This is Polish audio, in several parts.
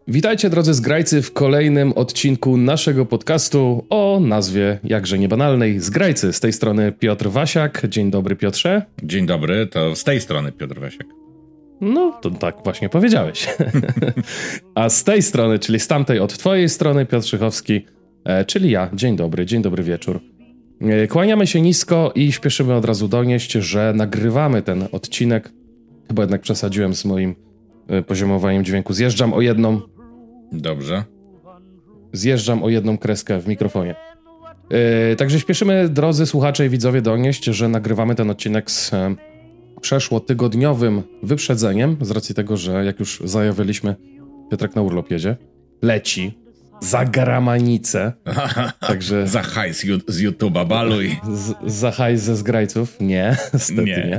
Witajcie drodzy zgrajcy w kolejnym odcinku naszego podcastu o nazwie jakże niebanalnej Zgrajcy. Z tej strony Piotr Wasiak. Dzień dobry, Piotrze. Dzień dobry, to z tej strony Piotr Wasiak. No, to tak właśnie powiedziałeś. A z tej strony, czyli z tamtej od twojej strony, Piotr Szychowski, czyli ja. Dzień dobry wieczór. Kłaniamy się nisko i śpieszymy od razu donieść, że nagrywamy ten odcinek. Chyba jednak przesadziłem z moim poziomowaniem dźwięku. Zjeżdżam o jedną kreskę w mikrofonie. Także śpieszymy, drodzy słuchacze i widzowie, donieść, że nagrywamy ten odcinek z przeszłotygodniowym wyprzedzeniem, z racji tego, że jak już zajawialiśmy, Piotrek na urlop jedzie, leci za gramanicę. Także za hajs z YouTube'a, baluj. Za hajs ze Zgrajców? Nie, niestety nie.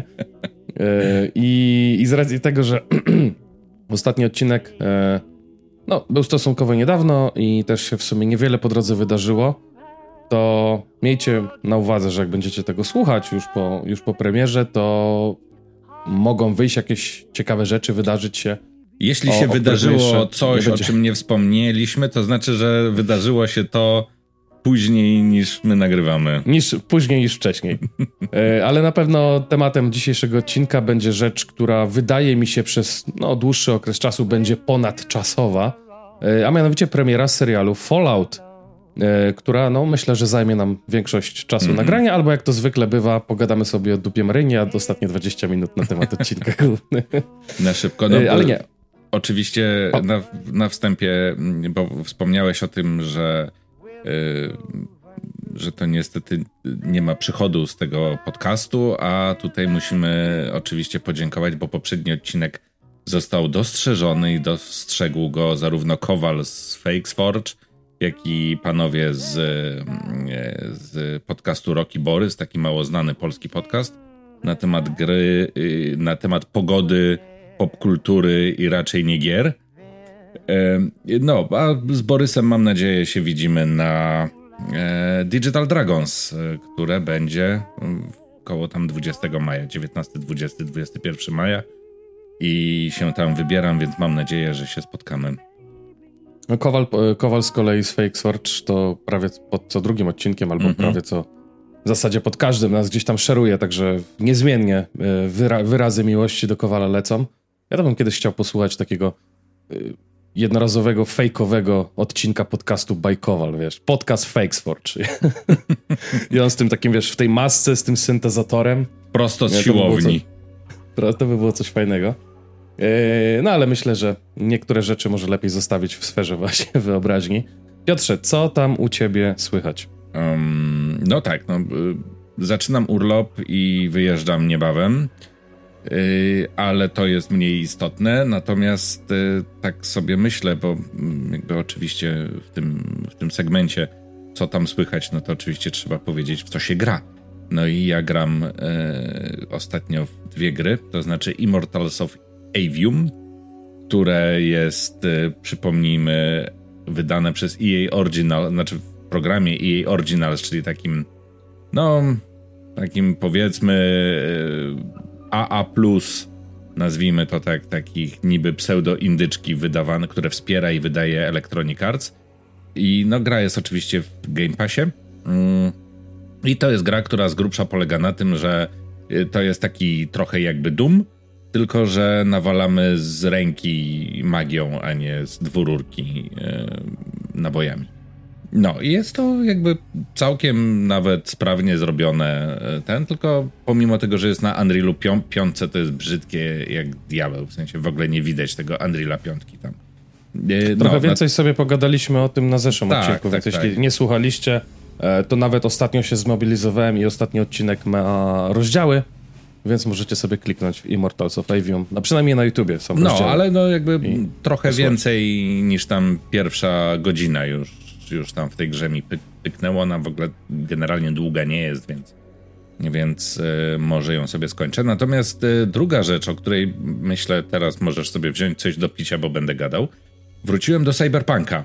I z racji tego, że ostatni odcinek był stosunkowo niedawno i też się w sumie niewiele po drodze wydarzyło, to miejcie na uwadze, że jak będziecie tego słuchać już po premierze, to mogą wyjść jakieś ciekawe rzeczy, wydarzyć się. Jeśli się wydarzyło coś, o czym nie wspomnieliśmy, to znaczy, że wydarzyło się to później niż my nagrywamy. Później niż wcześniej. Ale na pewno tematem dzisiejszego odcinka będzie rzecz, która wydaje mi się przez dłuższy okres czasu będzie ponadczasowa, a mianowicie premiera serialu Fallout, która myślę, że zajmie nam większość czasu nagrania, albo jak to zwykle bywa, pogadamy sobie o dupie Marynie, a ostatnie 20 minut na temat odcinka główny. Na szybko, ale nie. Oczywiście na wstępie, bo wspomniałeś o tym, że to niestety nie ma przychodu z tego podcastu, a tutaj musimy oczywiście podziękować, bo poprzedni odcinek został dostrzeżony i dostrzegł go zarówno Kowal z Fakesforge, jak i panowie z podcastu Rocky Borys, taki mało znany polski podcast na temat gry, na temat pogody, popkultury i raczej nie gier. A z Borysem mam nadzieję się widzimy na Digital Dragons, które będzie koło tam 20 maja, 19, 20, 21 maja i się tam wybieram, więc mam nadzieję, że się spotkamy. Kowal z kolei z Fakesforge to prawie pod co drugim odcinkiem, albo prawie co w zasadzie pod każdym nas gdzieś tam szeruje, także niezmiennie wyrazy miłości do Kowala lecą. Ja to bym kiedyś chciał posłuchać takiego jednorazowego, fejkowego odcinka podcastu by Kowal, wiesz, podcast Fakesforge. I on z tym takim, wiesz, w tej masce, z tym syntezatorem. Prosto z siłowni. To by było coś fajnego. Ale myślę, że niektóre rzeczy może lepiej zostawić w sferze właśnie wyobraźni. Piotrze, co tam u ciebie słychać? Zaczynam urlop i wyjeżdżam niebawem, ale to jest mniej istotne, natomiast tak sobie myślę, bo jakby oczywiście w tym segmencie co tam słychać, no to oczywiście trzeba powiedzieć, w co się gra. No i ja gram ostatnio w 2 gry, to znaczy Immortals of Aveum, które jest, przypomnijmy, wydane przez EA Original, znaczy w programie EA Originals, czyli takim powiedzmy AA+, nazwijmy to tak, takich niby pseudo-indyczki wydawane, które wspiera i wydaje Electronic Arts. I gra jest oczywiście w Game Passie. I to jest gra, która z grubsza polega na tym, że to jest taki trochę jakby Doom, tylko że nawalamy z ręki magią, a nie z dwururki nabojami. I jest to jakby całkiem nawet sprawnie zrobione tylko pomimo tego, że jest na Unrealu 5, to jest brzydkie jak diabeł, w sensie w ogóle nie widać tego Unreala 5 tam. Trochę więcej sobie pogadaliśmy o tym na zeszłym odcinku, więc jeśli nie słuchaliście, to nawet ostatnio się zmobilizowałem i ostatni odcinek ma rozdziały, więc możecie sobie kliknąć w Immortals of Aveum. Przynajmniej na YouTubie są rozdziały. Ale jakby trochę więcej niż tam pierwsza godzina już tam w tej grze mi pyknęło. Ona w ogóle generalnie długa nie jest, więc może ją sobie skończę. Natomiast druga rzecz, o której myślę teraz możesz sobie wziąć coś do picia, bo będę gadał. Wróciłem do Cyberpunka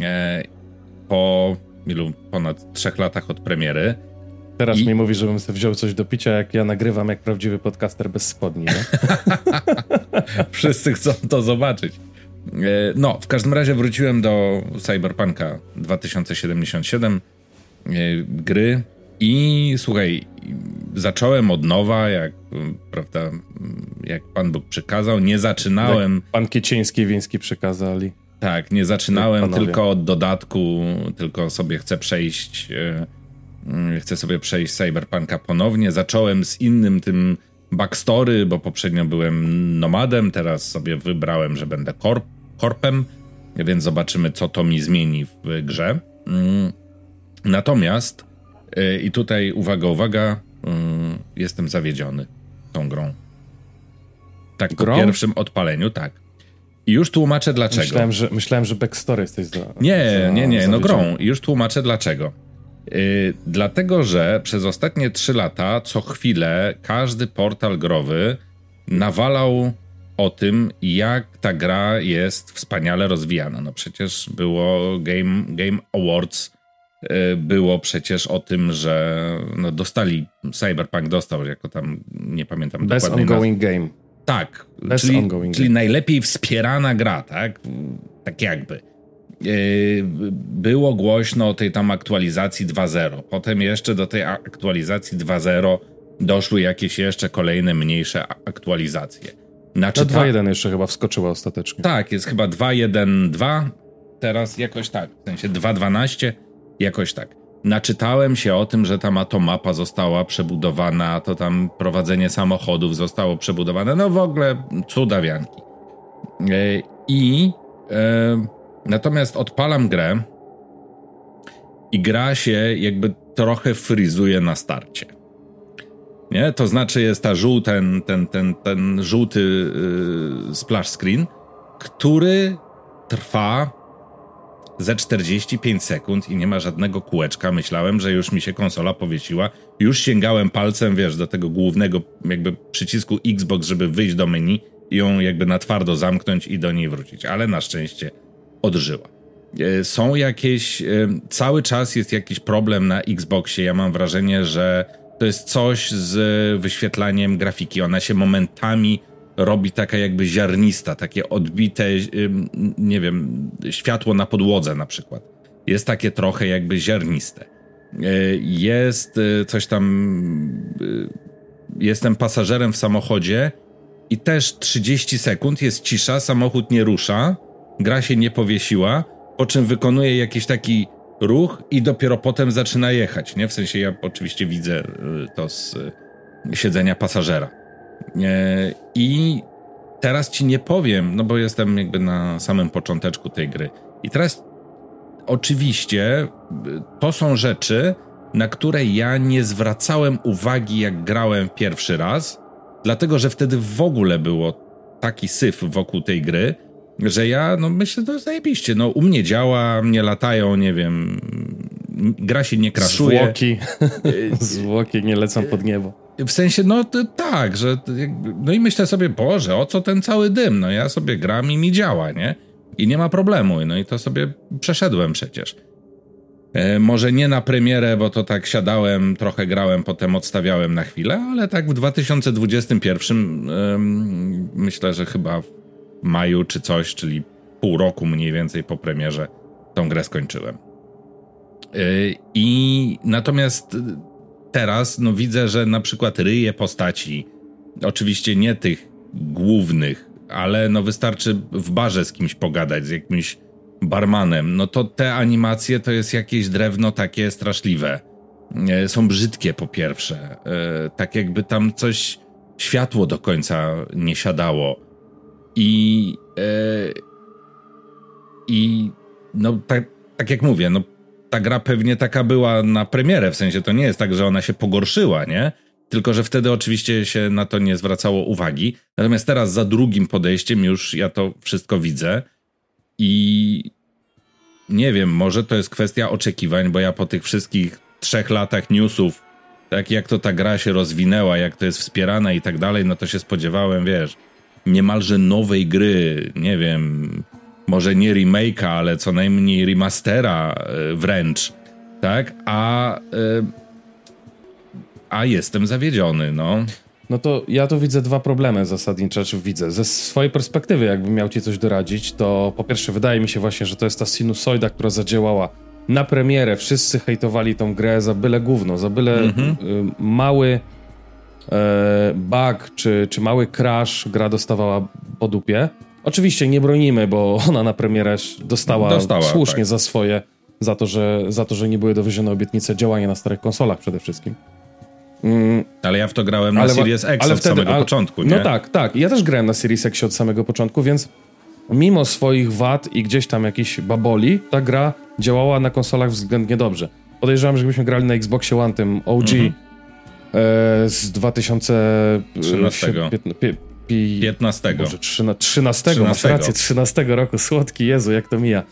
po ponad 3 latach od premiery. Teraz mi mówi, żebym sobie wziął coś do picia, jak ja nagrywam jak prawdziwy podcaster bez spodni. No? Wszyscy chcą to zobaczyć. No, w każdym razie wróciłem do Cyberpunka 2077 gry i słuchaj, zacząłem od nowa, prawda, jak Pan Bóg przykazał, nie zaczynałem... Jak Pan Kieciński i Wiński przekazali. Tak, nie zaczynałem tylko od dodatku, tylko sobie chcę sobie przejść Cyberpunka ponownie. Zacząłem z innym tym backstory, bo poprzednio byłem nomadem, teraz sobie wybrałem, że będę korpem, więc zobaczymy, co to mi zmieni w grze. Natomiast i tutaj uwaga, jestem zawiedziony tą grą. Tak, po pierwszym odpaleniu, tak. I już tłumaczę dlaczego. Myślałem, że backstory jesteś Nie, no grą. I już tłumaczę dlaczego. Dlatego, że przez ostatnie 3 lata co chwilę każdy portal growy nawalał o tym, jak ta gra jest wspaniale rozwijana. No przecież było Game Awards, było przecież o tym, że no Cyberpunk dostał, jako tam, nie pamiętam Best dokładnie. Ongoing Game. Tak, czyli najlepiej wspierana gra, tak? Tak jakby. Było głośno o tej tam aktualizacji 2.0. Potem jeszcze do tej aktualizacji 2.0 doszły jakieś jeszcze kolejne mniejsze aktualizacje. No 2.1 jeszcze chyba wskoczyła ostatecznie. Tak, jest chyba 2.1.2, teraz jakoś tak, w sensie 2.12, jakoś tak. Naczytałem się o tym, że ta mapa została przebudowana, to tam prowadzenie samochodów zostało przebudowane, no w ogóle cudawianki. Natomiast odpalam grę i gra się jakby trochę fryzuje na starcie. Nie? To znaczy jest ten żółty splash screen, który trwa ze 45 sekund i nie ma żadnego kółeczka. Myślałem, że już mi się konsola powiesiła. Już sięgałem palcem, do tego głównego jakby przycisku Xbox, żeby wyjść do menu i ją jakby na twardo zamknąć i do niej wrócić. Ale na szczęście odżyła. Są jakieś... Cały czas jest jakiś problem na Xboxie. Ja mam wrażenie, że to jest coś z wyświetlaniem grafiki. Ona się momentami robi taka jakby ziarnista, takie odbite, nie wiem, światło na podłodze na przykład. Jest takie trochę jakby ziarniste. Jest coś tam... Jestem pasażerem w samochodzie i też 30 sekund jest cisza, samochód nie rusza, gra się nie powiesiła, po czym wykonuje jakiś taki ruch i dopiero potem zaczyna jechać, nie? W sensie ja oczywiście widzę to z siedzenia pasażera. I teraz ci nie powiem, no bo jestem jakby na samym począteczku tej gry. I teraz oczywiście to są rzeczy, na które ja nie zwracałem uwagi, jak grałem pierwszy raz, dlatego że wtedy w ogóle było taki syf wokół tej gry, że ja, no myślę, to zajebiście, no u mnie działa, mnie latają, nie wiem, gra się nie crashuje. Zwłoki nie lecą pod niebo. W sensie, no tak, że no i myślę sobie, Boże, o co ten cały dym? No ja sobie gram i mi działa, nie? I nie ma problemu, no i to sobie przeszedłem przecież. Może nie na premierę, bo to tak siadałem, trochę grałem, potem odstawiałem na chwilę, ale tak w 2021 myślę, że chyba w maju czy coś, czyli pół roku mniej więcej po premierze tą grę skończyłem. I natomiast teraz no widzę, że na przykład ryje postaci, oczywiście nie tych głównych, ale no wystarczy w barze z kimś pogadać, z jakimś barmanem, no to te animacje to jest jakieś drewno takie straszliwe. Są brzydkie po pierwsze. Tak jakby tam coś, światło do końca nie siadało. I no tak jak mówię, no ta gra pewnie taka była na premierę, w sensie to nie jest tak, że ona się pogorszyła, nie? Tylko że wtedy oczywiście się na to nie zwracało uwagi. Natomiast teraz za drugim podejściem już ja to wszystko widzę i nie wiem, może to jest kwestia oczekiwań, bo ja po tych wszystkich 3 latach newsów, tak jak to ta gra się rozwinęła, jak to jest wspierana i tak dalej, no to się spodziewałem, wiesz, niemalże nowej gry, nie wiem, może nie remake'a, ale co najmniej remastera wręcz, tak? A jestem zawiedziony, no. no to ja tu widzę dwa problemy zasadnicze, czy widzę. Ze swojej perspektywy, jakbym miał ci coś doradzić, to po pierwsze wydaje mi się właśnie, że to jest ta sinusoida, która zadziałała na premierę. Wszyscy hejtowali tą grę za byle gówno, za byle mały bug, czy mały crash gra dostawała po dupie. Oczywiście nie bronimy, bo ona na premierę dostała słusznie tak. za to, że nie były dowiezione obietnice działania na starych konsolach przede wszystkim. Ale ja w to grałem na Series X od samego początku, nie? No tak. Ja też grałem na Series X od samego początku, więc mimo swoich wad i gdzieś tam jakichś baboli, ta gra działała na konsolach względnie dobrze. Podejrzewam, że gdybyśmy grali na Xboxie One, tym OG z 2013. 15. Boże, 13, masz rację, 13 roku, słodki Jezu, jak to mija.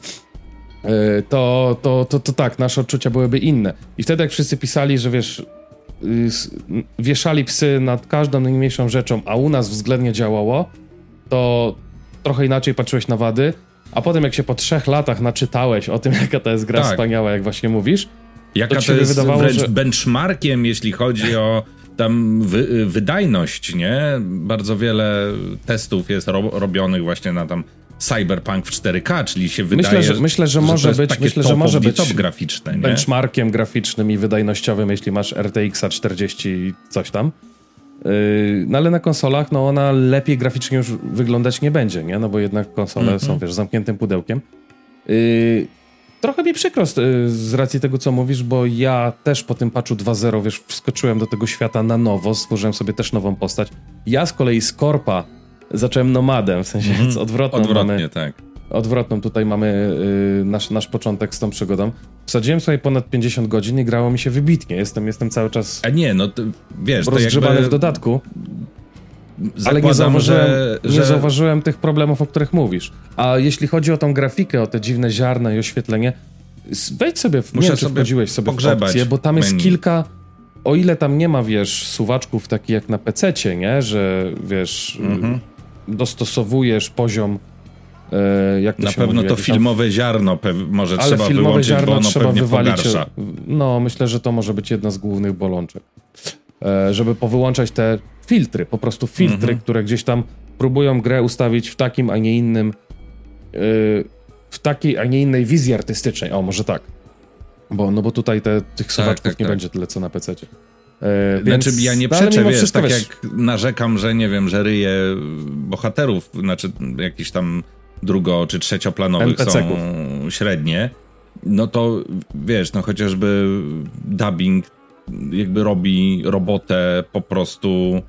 To tak, nasze odczucia byłyby inne. I wtedy jak wszyscy pisali, że wiesz, wieszali psy nad każdą najmniejszą rzeczą, a u nas względnie działało, to trochę inaczej patrzyłeś na wady, a potem jak się po 3 latach naczytałeś o tym, jaka to jest gra wspaniała, jak właśnie mówisz, jaka to jest wydawało, wręcz benchmarkiem, jeśli chodzi o tam wydajność, nie? Bardzo wiele testów jest robionych właśnie na tam Cyberpunk w 4K, czyli się wydaje, myślę, że może być top graficzne, nie? Benchmarkiem graficznym i wydajnościowym, jeśli masz RTX-a 40 coś tam. No ale na konsolach, no ona lepiej graficznie już wyglądać nie będzie, nie? No bo jednak konsole są, wiesz, zamkniętym pudełkiem. Trochę mi przykro z racji tego, co mówisz, bo ja też po tym patchu 2.0, wiesz, wskoczyłem do tego świata na nowo, stworzyłem sobie też nową postać. Ja z kolei z korpa zacząłem nomadem, w sensie odwrotnie, tak. Odwrotną tutaj mamy nasz początek z tą przygodą. Wsadziłem sobie ponad 50 godzin i grało mi się wybitnie. Jestem cały czas wiesz, rozgrzebany w dodatku. Ale nie zauważyłem tych problemów, o których mówisz. A jeśli chodzi o tą grafikę, o te dziwne ziarna i oświetlenie, wejdź sobie, wchodziłeś sobie w opcję, bo tam jest kilka, o ile tam nie ma, wiesz, suwaczków takich jak na PC-cie, nie? Że, wiesz, dostosowujesz poziom, jak to na się pewno mówi, to filmowe ziarno może trzeba wyłączyć, bo ono pewnie pogarsza. No, myślę, że to może być jedna z głównych bolączek. Żeby powyłączać te filtry, po prostu filtry, które gdzieś tam próbują grę ustawić w takim, a nie innym w takiej, a nie innej wizji artystycznej. O, może tak. Bo tutaj tych suwaczków nie będzie tyle, co na PC-cie. Znaczy, ja nie przeczę, wiesz, tak jak narzekam, że nie wiem, że ryje bohaterów, znaczy jakiś tam czy trzecioplanowych są średnie, no to wiesz, no chociażby dubbing jakby robi robotę po prostu,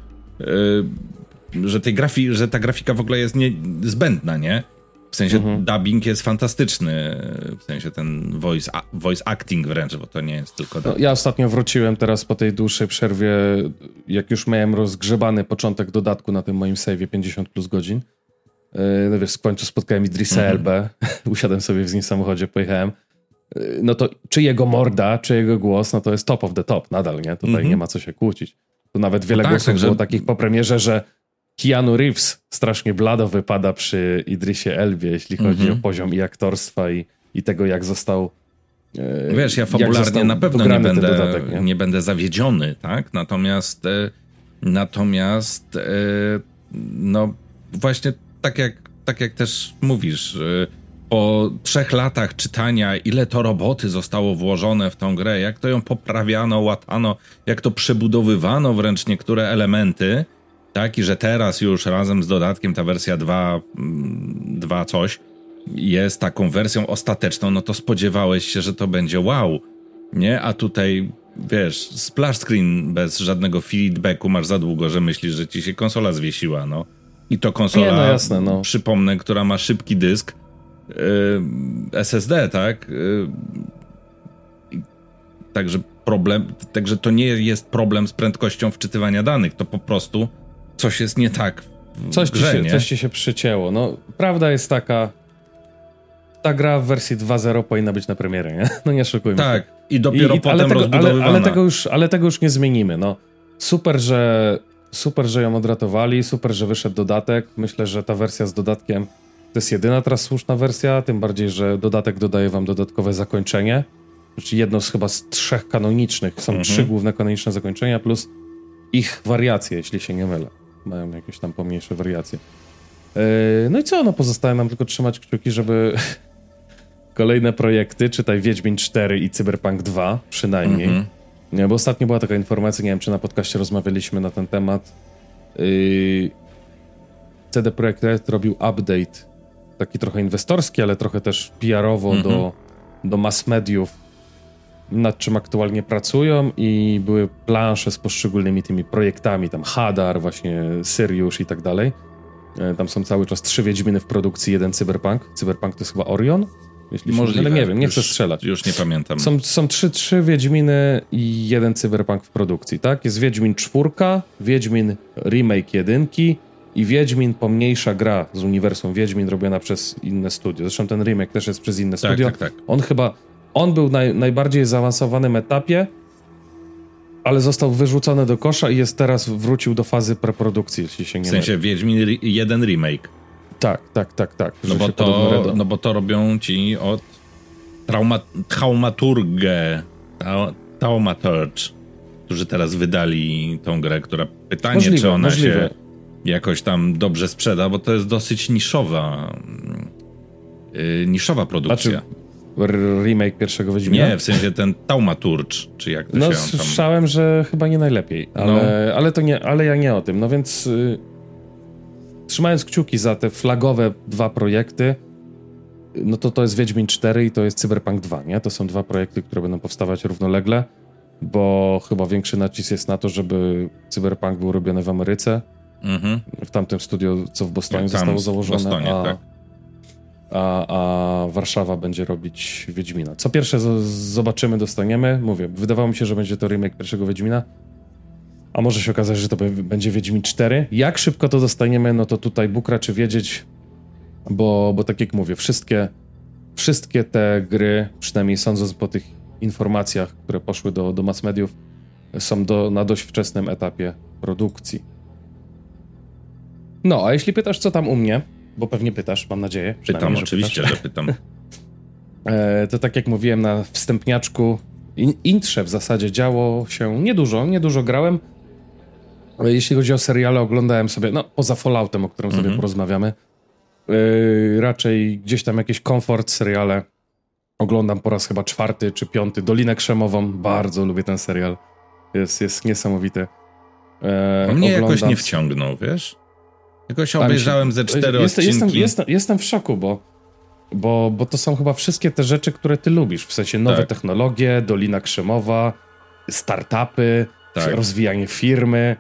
że ta grafika w ogóle jest zbędna, nie? W sensie dubbing jest fantastyczny, w sensie ten voice acting wręcz, bo to nie jest tylko dubbing. No, ja ostatnio wróciłem teraz po tej dłuższej przerwie, jak już miałem rozgrzebany początek dodatku na tym moim save'ie 50 plus godzin. No wiesz, w końcu spotkałem Idrissa Elbę, usiadłem sobie w nim samochodzie, pojechałem. No to czy jego morda, czy jego głos, no to jest top of the top nadal, nie? Tutaj nie ma co się kłócić. Tu nawet wiele głosów było takich po premierze, że Keanu Reeves strasznie blado wypada przy Idrissie Elbie, jeśli chodzi o poziom i aktorstwa i tego, jak został wiesz, ja fabularnie na pewno nie będę zawiedziony, tak? Natomiast no właśnie tak jak też mówisz, po 3 latach czytania, ile to roboty zostało włożone w tą grę, jak to ją poprawiano, łatano, jak to przebudowywano wręcz niektóre elementy, tak? I że teraz już razem z dodatkiem ta wersja 2 coś jest taką wersją ostateczną, no to spodziewałeś się, że to będzie wow, nie? A tutaj, wiesz, splash screen bez żadnego feedbacku masz za długo, że myślisz, że ci się konsola zwiesiła, no. I to konsola, jasne, przypomnę, która ma szybki dysk, SSD, tak? Także to nie jest problem z prędkością wczytywania danych, to po prostu coś jest nie tak w grze, coś ci się przycięło. No, prawda jest taka, ta gra w wersji 2.0 powinna być na premierę, nie? No nie oszukujmy. Tak, i dopiero potem rozbudowywana. Ale tego już nie zmienimy, no. Super, że ją odratowali, super, że wyszedł dodatek. Myślę, że ta wersja z dodatkiem to jest jedyna teraz słuszna wersja, tym bardziej, że dodatek dodaje wam dodatkowe zakończenie. Znaczy jedno chyba z 3 kanonicznych, są 3 główne kanoniczne zakończenia, plus ich wariacje, jeśli się nie mylę. Mają jakieś tam pomniejsze wariacje. No i co? No pozostaje nam tylko trzymać kciuki, żeby kolejne projekty, czytaj Wiedźmin 4 i Cyberpunk 2 przynajmniej. Nie, bo ostatnio była taka informacja, nie wiem, czy na podcaście rozmawialiśmy na ten temat. CD Projekt Red robił update, taki trochę inwestorski, ale trochę też PR-owo do mass mediów, nad czym aktualnie pracują i były plansze z poszczególnymi tymi projektami, tam Hadar, właśnie Syriusz i tak dalej. Tam są cały czas 3 Wiedźminy w produkcji, 1 Cyberpunk. Cyberpunk to jest chyba Orion? Jeśli możliwe. Ale nie wiem, nie chcę strzelać. Już nie pamiętam. Są 3 Wiedźminy i 1 Cyberpunk w produkcji, tak? Jest Wiedźmin 4, Wiedźmin Remake 1 i Wiedźmin pomniejsza gra z uniwersum Wiedźmin robiona przez inne studio. Zresztą ten remake też jest przez inne studio. Tak. On był na najbardziej zaawansowanym etapie, ale został wyrzucony do kosza i jest teraz wrócił do fazy preprodukcji, jeśli się nie mylę. W sensie Wiedźmin 1 remake. Tak. No bo to robią ci od Thaumaturge, którzy teraz wydali tą grę, która pytanie, czy ona się jakoś tam dobrze sprzeda, bo to jest dosyć niszowa produkcja. Znaczy, remake pierwszego Wiedźmina? Nie, w sensie ten Thaumaturge, czy jak to się on tam... Słyszałem, że chyba nie najlepiej, ale ja nie o tym. No więc trzymając kciuki za te flagowe 2 projekty, no to jest Wiedźmin 4 i to jest Cyberpunk 2, nie? To są 2 projekty, które będą powstawać równolegle, bo chyba większy nacisk jest na to, żeby Cyberpunk był robiony w Ameryce, w tamtym studio, co w Bostonie zostało założone, a Warszawa będzie robić Wiedźmina. Co pierwsze zobaczymy, dostaniemy. Mówię, wydawało mi się, że będzie to remake pierwszego Wiedźmina, a może się okazać, że to będzie Wiedźmin 4. Jak szybko to dostaniemy, no to tutaj Bóg raczy wiedzieć, bo tak jak mówię, wszystkie te gry, przynajmniej sądząc po tych informacjach, które poszły do mass mediów, są na dość wczesnym etapie produkcji. No, a jeśli pytasz, co tam u mnie, bo pewnie pytasz, mam nadzieję. Pytam, oczywiście, że pytam. To tak jak mówiłem na wstępniaczku, intrze w zasadzie działo się niedużo grałem. Jeśli chodzi o seriale, oglądałem sobie, no poza Falloutem, o którym sobie porozmawiamy, raczej gdzieś tam jakieś komfort seriale. Oglądam po raz chyba 4 czy 5 Dolinę Krzemową, bardzo lubię ten serial. Jest niesamowity. Mnie jakoś nie wciągnął, wiesz? Jakoś obejrzałem ze 4 odcinki. Jestem w szoku, bo to są chyba wszystkie te rzeczy, które ty lubisz. W sensie nowe technologie, Dolina Krzemowa, startupy, rozwijanie firmy.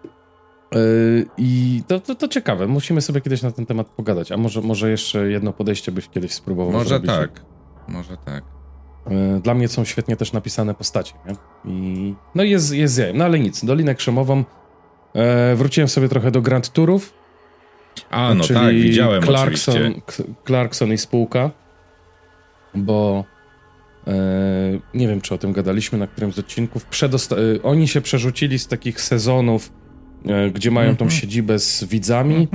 I to ciekawe. Musimy sobie kiedyś na ten temat pogadać. A może jeszcze jedno podejście byś kiedyś spróbował zrobić. Może tak. Dla mnie są świetnie też napisane postacie, nie? No jest jajem. No ale nic. Dolinę Krzemową. Wróciłem sobie trochę do Grand Tourów. No czyli tak, widziałem oczywiście. Clarkson i spółka, bo nie wiem, czy o tym gadaliśmy na którymś z odcinków. Oni się przerzucili z takich sezonów, gdzie mają tą siedzibę z widzami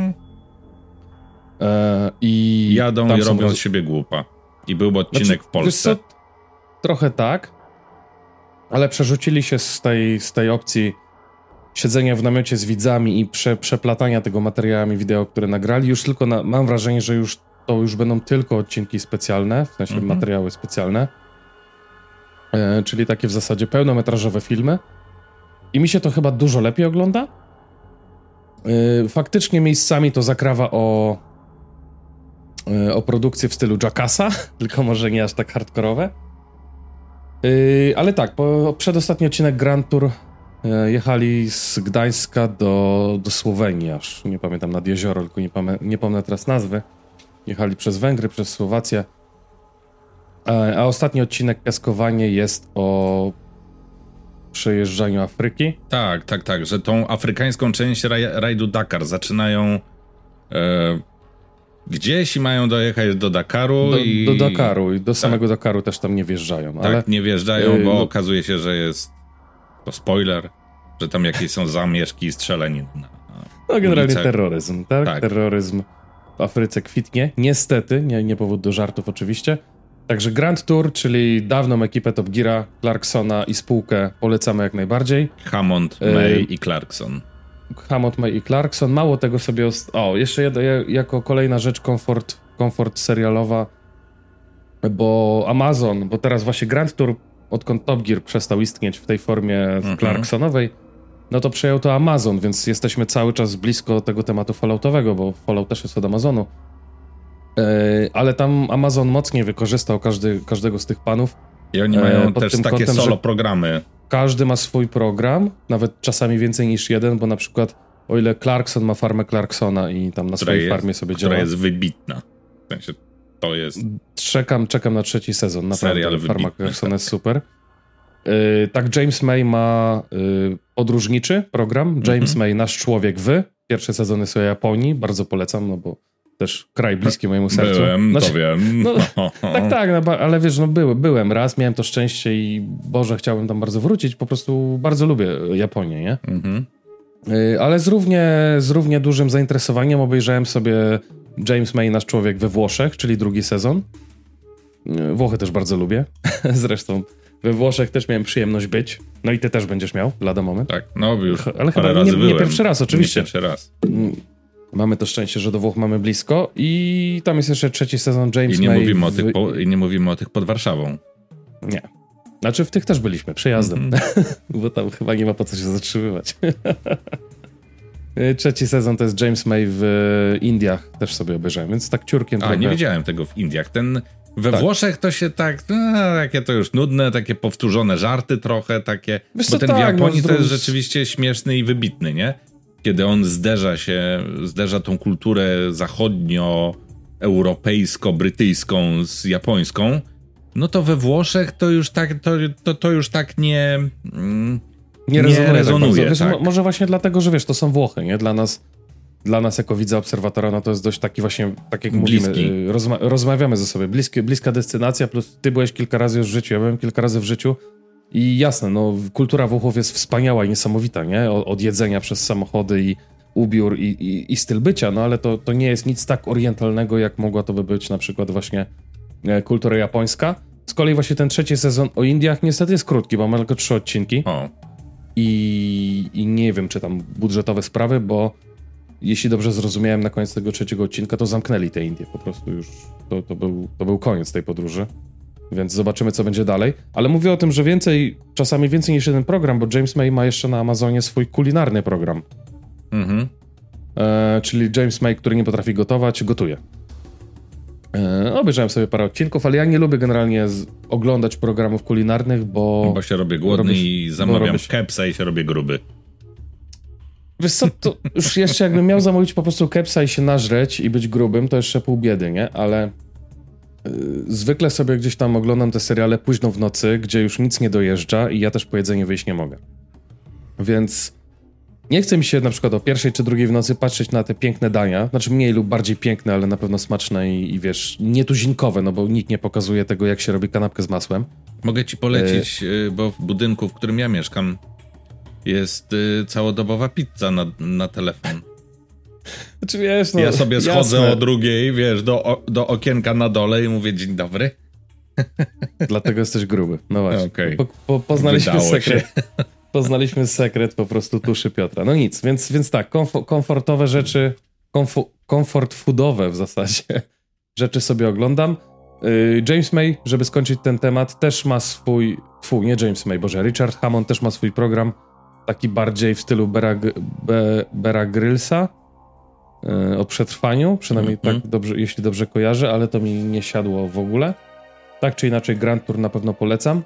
i jadą i robią z siebie głupa. I był odcinek w Polsce. Trochę tak, ale przerzucili się z tej opcji siedzenia w namiocie z widzami i przeplatania tego materiałami wideo, które nagrali. Już tylko mam wrażenie, że to już będą tylko odcinki specjalne, w sensie materiały specjalne. Czyli takie w zasadzie pełnometrażowe filmy. I mi się to chyba dużo lepiej ogląda. Faktycznie miejscami to zakrawa o produkcję w stylu Jackassa, tylko może nie aż tak hardkorowe. Ale tak, przedostatni odcinek Grand Tour jechali z Gdańska do Słowenii aż, nie pamiętam, nad jezioro, tylko nie pamiętam teraz nazwy. Jechali przez Węgry, przez Słowację. A ostatni odcinek Piaskowanie jest o przejeżdżaniu Afryki. Tak, że tą afrykańską część rajdu Dakar zaczynają gdzieś i mają dojechać do Dakaru. Do Dakaru i do samego Dakaru też tam nie wjeżdżają. Tak, ale nie wjeżdżają, bo okazuje się, że jest to spoiler, że tam jakieś są zamieszki i strzelanie na generalnie ulicach. Terroryzm, tak? Terroryzm w Afryce kwitnie. Niestety, nie powód do żartów oczywiście. Także Grand Tour, czyli dawną ekipę Top Geara, Clarksona i spółkę polecamy jak najbardziej. Hammond, May i Clarkson. Hammond, May i Clarkson. Mało tego sobie... jeszcze jako kolejna rzecz komfort serialowa, bo teraz właśnie Grand Tour, odkąd Top Gear przestał istnieć w tej formie Clarksonowej, no to przejął to Amazon, więc jesteśmy cały czas blisko tego tematu falloutowego, bo Fallout też jest od Amazonu. Ale tam Amazon mocniej wykorzystał każdego z tych panów. I oni mają też takie kątem, solo programy. Każdy ma swój program, nawet czasami więcej niż jeden, bo na przykład o ile Clarkson ma farmę Clarksona i tam na swojej farmie sobie działa. Która jest wybitna. W sensie to jest... Czekam na 3. sezon. Naprawdę, farma Clarksona jest super. Tak, James May ma podróżniczy program. James May, Nasz Człowiek Pierwsze sezony są o Japonii. Bardzo polecam, no bo też kraj bliski mojemu sercu. To wiem. No, tak, no, ale wiesz, no byłem raz, miałem to szczęście i Boże, chciałem tam bardzo wrócić. Po prostu bardzo lubię Japonię, nie? Ale z równie dużym zainteresowaniem obejrzałem sobie James May, Nasz Człowiek we Włoszech, czyli 2. sezon. Włochy też bardzo lubię. Zresztą we Włoszech też miałem przyjemność być. No i ty też będziesz miał, lada moment. Tak, no już ale chyba nie pierwszy raz, oczywiście. Nie pierwszy raz. Mamy to szczęście, że do Włoch mamy blisko i tam jest jeszcze 3. sezon James May. I nie mówimy o tych pod Warszawą. Nie. Znaczy w tych też byliśmy, przejazdem. Bo tam chyba nie ma po co się zatrzymywać. 3. sezon to jest James May w Indiach, też sobie obejrzałem, więc tak ciurkiem trochę. Nie widziałem tego w Indiach. We Włoszech to się takie to już nudne, takie powtórzone żarty trochę, takie... Bo ten w Japonii to jest rzeczywiście śmieszny i wybitny, nie? Kiedy on zderza tą kulturę zachodnio-europejsko-brytyjską z japońską, no to we Włoszech to już tak, to już tak nie rezonuje. Tak. Może właśnie dlatego, że wiesz, to są Włochy, nie? Dla nas jako widza obserwatora, no to jest dość taki właśnie, tak jak mówimy, rozmawiamy ze sobą. Bliska destynacja, plus ty byłeś kilka razy już w życiu, ja byłem kilka razy w życiu i jasne, no kultura Włochów jest wspaniała i niesamowita, nie? Od jedzenia przez samochody i ubiór i styl bycia, no ale to nie jest nic tak orientalnego, jak mogła to by być na przykład właśnie kultura japońska. Z kolei właśnie ten 3. sezon o Indiach niestety jest krótki, bo ma tylko 3 odcinki. I nie wiem, czy tam budżetowe sprawy, bo jeśli dobrze zrozumiałem, na koniec tego 3. odcinka to zamknęli te Indie. Po prostu już to był koniec tej podróży. Więc zobaczymy, co będzie dalej. Ale mówię o tym, że czasami więcej niż jeden program, bo James May ma jeszcze na Amazonie swój kulinarny program. Czyli James May, który nie potrafi gotować, gotuje. Obejrzałem sobie parę odcinków, ale ja nie lubię generalnie oglądać programów kulinarnych, bo się robię głodny i zamawiam kepsa i się robię gruby. Wiesz co, to już jeszcze jakbym miał zamówić po prostu kepsa i się nażreć i być grubym, to jeszcze pół biedy, nie? Ale zwykle sobie gdzieś tam oglądam te seriale późno w nocy, gdzie już nic nie dojeżdża i ja też po jedzeniu wyjść nie mogę. Więc nie chce mi się na przykład o 1 czy 2 w nocy patrzeć na te piękne dania, znaczy mniej lub bardziej piękne, ale na pewno smaczne i wiesz, nietuzinkowe, no bo nikt nie pokazuje tego, jak się robi kanapkę z masłem. Mogę ci polecić, bo w budynku, w którym ja mieszkam, jest całodobowa pizza na telefon. Znaczy, wiesz, no, ja sobie schodzę o 2, wiesz, do okienka na dole i mówię dzień dobry. Dlatego jesteś gruby. No właśnie. Okay. Poznaliśmy sekret. Poznaliśmy sekret po prostu tuszy Piotra. No nic, więc tak, komfortowe rzeczy, komfort foodowe w zasadzie rzeczy sobie oglądam. James May, żeby skończyć ten temat, też ma nie James May, Richard Hammond też ma swój program, taki bardziej w stylu Beara Grylsa, o przetrwaniu, przynajmniej tak dobrze, jeśli dobrze kojarzę, ale to mi nie siadło w ogóle. Tak czy inaczej Grand Tour na pewno polecam.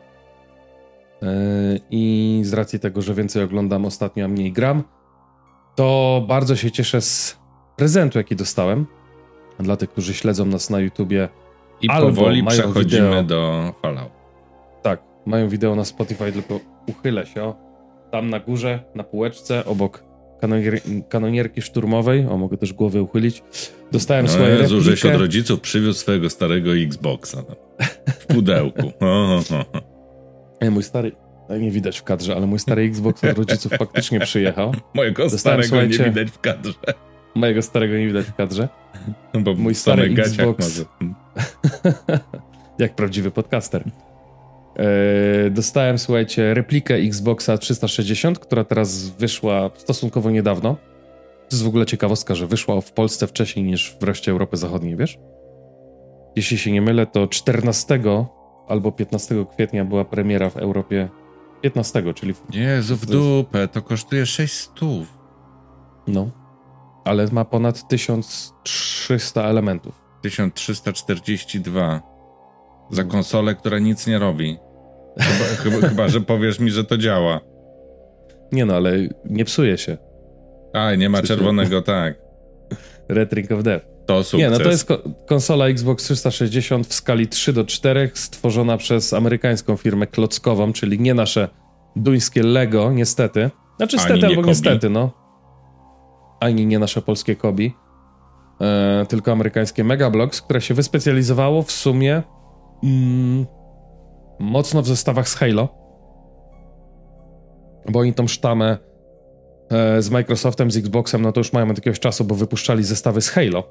I z racji tego, że więcej oglądam ostatnio, a mniej gram, to bardzo się cieszę z prezentu, jaki dostałem. Dla tych, którzy śledzą nas na YouTubie. I powoli przechodzimy do Fallout. Tak, mają wideo na Spotify, tylko uchylę się. Tam na górze, na półeczce, obok kanonierki szturmowej, mogę też głowę uchylić, dostałem swoje replikę. Żeś od rodziców przywiózł swojego starego Xboxa w pudełku. Mój stary, nie widać w kadrze, ale mój stary Xbox od rodziców faktycznie przyjechał. Mojego starego nie widać w kadrze. Mojego starego nie widać w kadrze. Bo mój stary Xbox. Jak prawdziwy podcaster. Dostałem, słuchajcie, replikę Xboxa 360, która teraz wyszła stosunkowo niedawno. To jest w ogóle ciekawostka, że wyszła w Polsce wcześniej niż w reszcie Europy Zachodniej, wiesz? Jeśli się nie mylę, to 14 albo 15 kwietnia była premiera w Europie. 15, czyli... Jezu, w dupę, to kosztuje 600. No. Ale ma ponad 1300 elementów. 1342. Za konsolę, która nic nie robi. Chyba, że powiesz mi, że to działa. Nie no, ale nie psuje się. A, nie ma czerwonego, tak. Red Ring of Death. To sukces. Nie, no to jest konsola Xbox 360 w skali 3:4, stworzona przez amerykańską firmę klockową, czyli nie nasze duńskie Lego, niestety. Znaczy stety albo niestety, no. Ani nie nasze polskie Kobi. Tylko amerykańskie Megabloks, które się wyspecjalizowało w sumie mocno w zestawach z Halo. Bo oni tą sztamę z Microsoftem, z Xboxem, no to już mają od jakiegoś czasu, bo wypuszczali zestawy z Halo.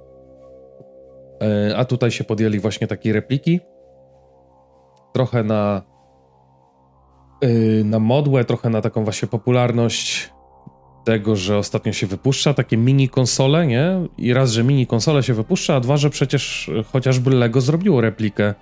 A tutaj się podjęli właśnie takiej repliki. Trochę na modłę, trochę na taką właśnie popularność tego, że ostatnio się wypuszcza takie mini konsole, nie? I raz, że mini konsole się wypuszcza, a dwa, że przecież chociażby Lego zrobiło replikę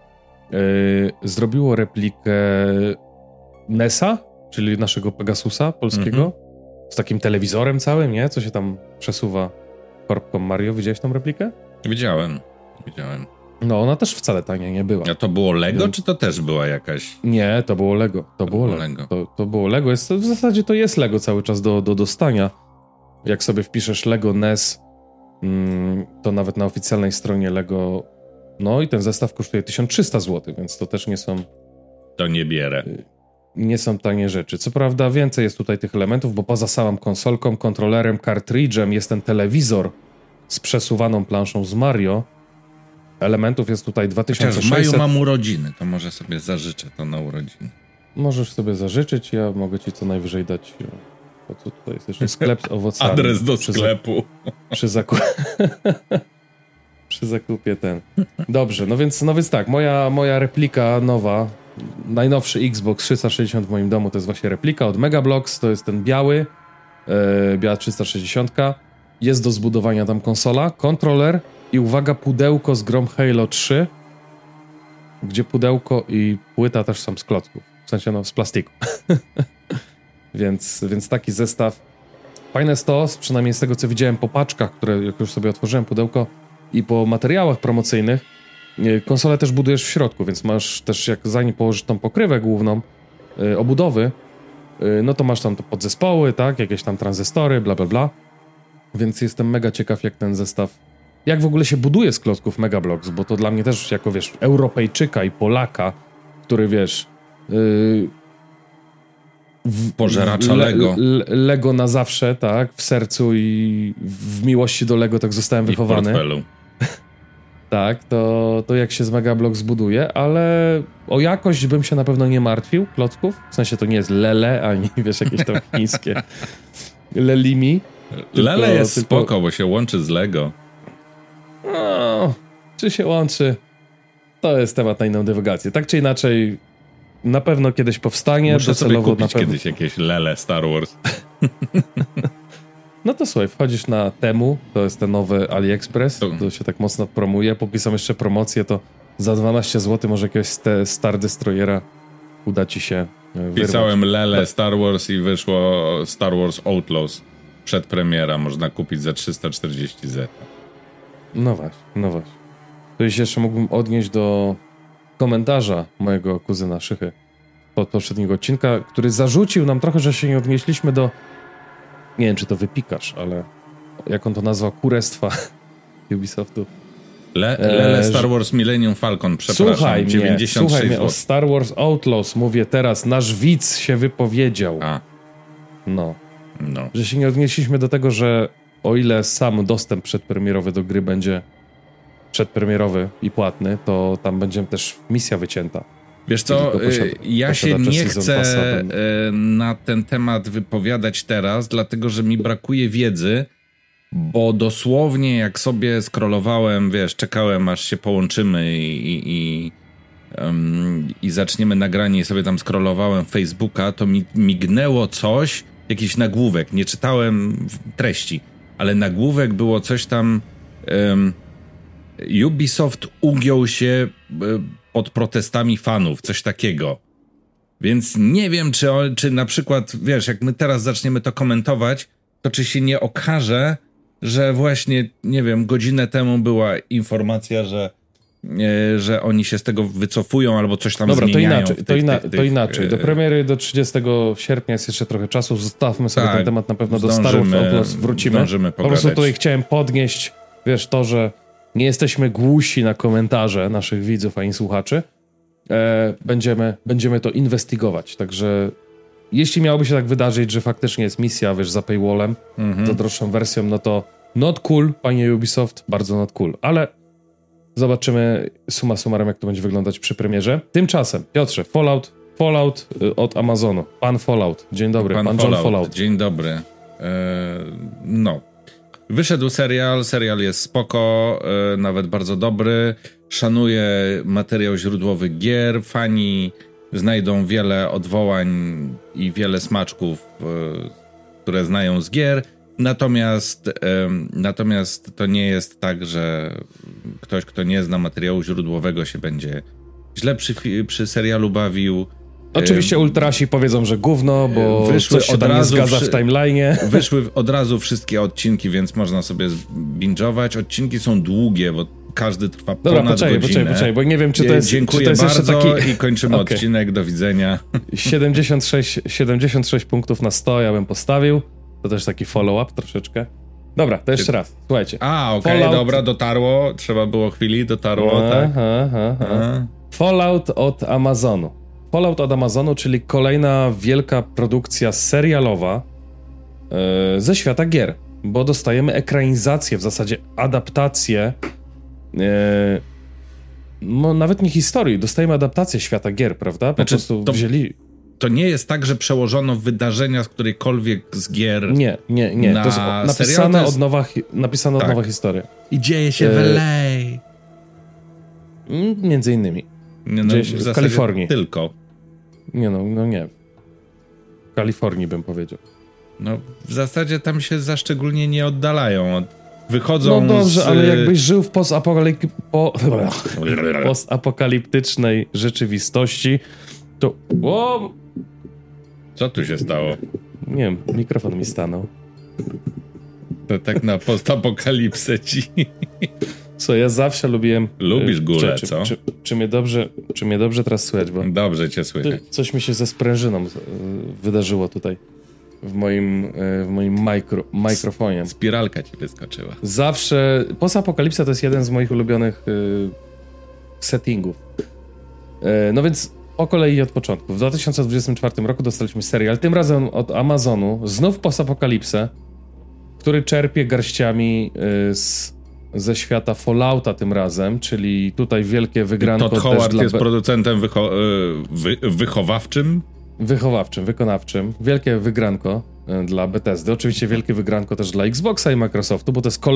NES-a, czyli naszego Pegasusa polskiego, z takim telewizorem całym, nie? Co się tam przesuwa korbką Mario. Widziałeś tą replikę? Widziałem. No, ona też wcale tania nie była. A to było Lego, czy to też była jakaś... Nie, to było Lego. To było Lego. To było Lego. W zasadzie to jest Lego cały czas do dostania. Jak sobie wpiszesz Lego NES, to nawet na oficjalnej stronie Lego, no i ten zestaw kosztuje 1300 zł, więc to też nie są... To nie bierę. Nie są tanie rzeczy. Co prawda więcej jest tutaj tych elementów, bo poza samą konsolką, kontrolerem, kartridżem jest ten telewizor z przesuwaną planszą z Mario. Elementów jest tutaj 2600. Chociaż w maju mam urodziny, to może sobie zażyczę to na urodziny. Możesz sobie zażyczyć, ja mogę ci co najwyżej dać. To co tutaj jest jeszcze? Sklep z owocami. Adres do sklepu. Przy zakupie ten. Dobrze, no więc tak, moja replika nowa, najnowszy Xbox 360 w moim domu to jest właśnie replika od Megabloks, to jest ten biała 360. Jest do zbudowania tam konsola, kontroler i uwaga, pudełko z grą Halo 3, gdzie pudełko i płyta też są z klocków, w sensie no z plastiku. więc taki zestaw. Fajne jest to, przynajmniej z tego co widziałem po paczkach, które jak już sobie otworzyłem pudełko i po materiałach promocyjnych, konsolę też budujesz w środku, więc masz też, jak zanim położysz tą pokrywę główną obudowy, no to masz tam podzespoły, tak, jakieś tam tranzystory, bla bla bla, więc jestem mega ciekaw jak ten zestaw, jak w ogóle się buduje z klocków Megabloks, bo to dla mnie też jako, wiesz, Europejczyka i Polaka, który, wiesz, pożeracza Lego. Lego na zawsze, tak, w sercu i w miłości do Lego tak zostałem wychowany. I w portfelu. Tak, to jak się z Megabloks zbuduje, ale o jakość bym się na pewno nie martwił klocków. W sensie to nie jest Lele, ani wiesz, jakieś tam chińskie Lelimi. Lele jest spoko, bo się łączy z Lego. No, czy się łączy? To jest temat na inną dywagację. Tak czy inaczej, na pewno kiedyś powstanie. Muszę sobie kupić kiedyś jakieś Lele Star Wars. No to słuchaj, wchodzisz na Temu, to jest ten nowy AliExpress, to się tak mocno promuje. Póki są jeszcze promocje, to za 12 zł może jakiegoś Star Destroyera uda ci się wyrwać. Pisałem Lele Star Wars i wyszło Star Wars Outlaws. Przedpremiera można kupić za 340 zł. No właśnie. To się jeszcze mógłbym odnieść do komentarza mojego kuzyna Szychy od poprzedniego odcinka, który zarzucił nam trochę, że się nie odnieśliśmy do, nie wiem czy to wypikasz, ale jak on to nazwał, kurestwa Ubisoftu. Lele Star Wars Millennium Falcon, przepraszam, słuchaj 96 mnie o Star Wars Outlaws, mówię teraz, nasz widz się wypowiedział. No. Że się nie odnieśliśmy do tego, że o ile sam dostęp przedpremierowy do gry będzie przedpremierowy i płatny, to tam będzie też misja wycięta. Wiesz co, ja się nie chcę na ten temat wypowiadać teraz, dlatego że mi brakuje wiedzy, bo dosłownie jak sobie scrollowałem, wiesz, czekałem aż się połączymy i i zaczniemy nagranie i sobie tam scrollowałem Facebooka, to mi mignęło coś, jakiś nagłówek, nie czytałem treści, ale nagłówek było coś tam Ubisoft ugiął się pod protestami fanów, coś takiego. Więc nie wiem, czy na przykład, wiesz, jak my teraz zaczniemy to komentować, to czy się nie okaże, że właśnie, nie wiem, godzinę temu była informacja, że oni się z tego wycofują albo coś tam zmieniają. To inaczej. Do premiery do 30 sierpnia jest jeszcze trochę czasu. Zostawmy sobie ten temat na pewno do Star Wars wrócimy. Po prostu tutaj chciałem podnieść, wiesz, to, że nie jesteśmy głusi na komentarze naszych widzów ani słuchaczy. Będziemy to inwestygować. Także jeśli miałoby się tak wydarzyć, że faktycznie jest misja, wiesz, za paywallem, za droższą wersją, no to not cool, panie Ubisoft, bardzo not cool. Ale zobaczymy summa summarum, jak to będzie wyglądać przy premierze. Tymczasem, Piotrze, Fallout od Amazonu. Pan Fallout, dzień dobry. Pan John Fallout. Dzień dobry. No. Wyszedł serial jest spoko, nawet bardzo dobry. Szanuje materiał źródłowy gier. Fani znajdą wiele odwołań i wiele smaczków, które znają z gier. Natomiast to nie jest tak, że ktoś, kto nie zna materiału źródłowego, się będzie źle przy serialu bawił. Oczywiście ultrasi powiedzą, że gówno, bo coś się tam nie zgadza w timeline'ie. Wyszły od razu wszystkie odcinki, więc można sobie binge'ować. Odcinki są długie, bo każdy trwa ponad godzinę. Poczekaj, bo nie wiem, czy to jest, dziękuję czy to jest bardzo jeszcze taki... i kończymy odcinek. Do widzenia. 76 punktów na 100 ja bym postawił. To też taki follow-up troszeczkę. Dobra, to jeszcze raz. Słuchajcie. Okej, dobra, dotarło. Trzeba było chwili, dotarło, tak. Fallout od Amazonu. Fallout od Amazonu, czyli kolejna wielka produkcja serialowa ze świata gier, bo dostajemy ekranizację, w zasadzie adaptację, no nawet nie historii, dostajemy adaptację świata gier, prawda? Po prostu wzięli... To nie jest tak, że przełożono wydarzenia z którejkolwiek z gier. Nie. To jest napisane od nowa historia. I dzieje się w LA. Między innymi. W Kalifornii. Tylko. Nie. W Kalifornii bym powiedział. No, w zasadzie tam się za szczególnie nie oddalają. Wychodzą No dobrze, ale jakbyś żył w postapokaliptycznej rzeczywistości, to... Co tu się stało? Nie wiem, mikrofon mi stanął. To tak na postapokalipsę ci... Co, ja zawsze lubiłem... Lubisz górę, co? Czy mnie dobrze teraz słychać? Bo dobrze cię słychać. Coś mi się ze sprężyną wydarzyło tutaj w moim mikrofonie. Spiralka ci wyskoczyła. Zawsze... Postapokalipsa to jest jeden z moich ulubionych settingów. No więc po kolei od początku. W 2024 roku dostaliśmy serial, tym razem od Amazonu, znów postapokalipsę, który czerpie garściami ze świata Fallouta tym razem, czyli tutaj wielkie wygranko. Todd Howard jest producentem wykonawczym. Wielkie wygranko dla Bethesdy. Oczywiście wielkie wygranko też dla Xboxa i Microsoftu, bo to jest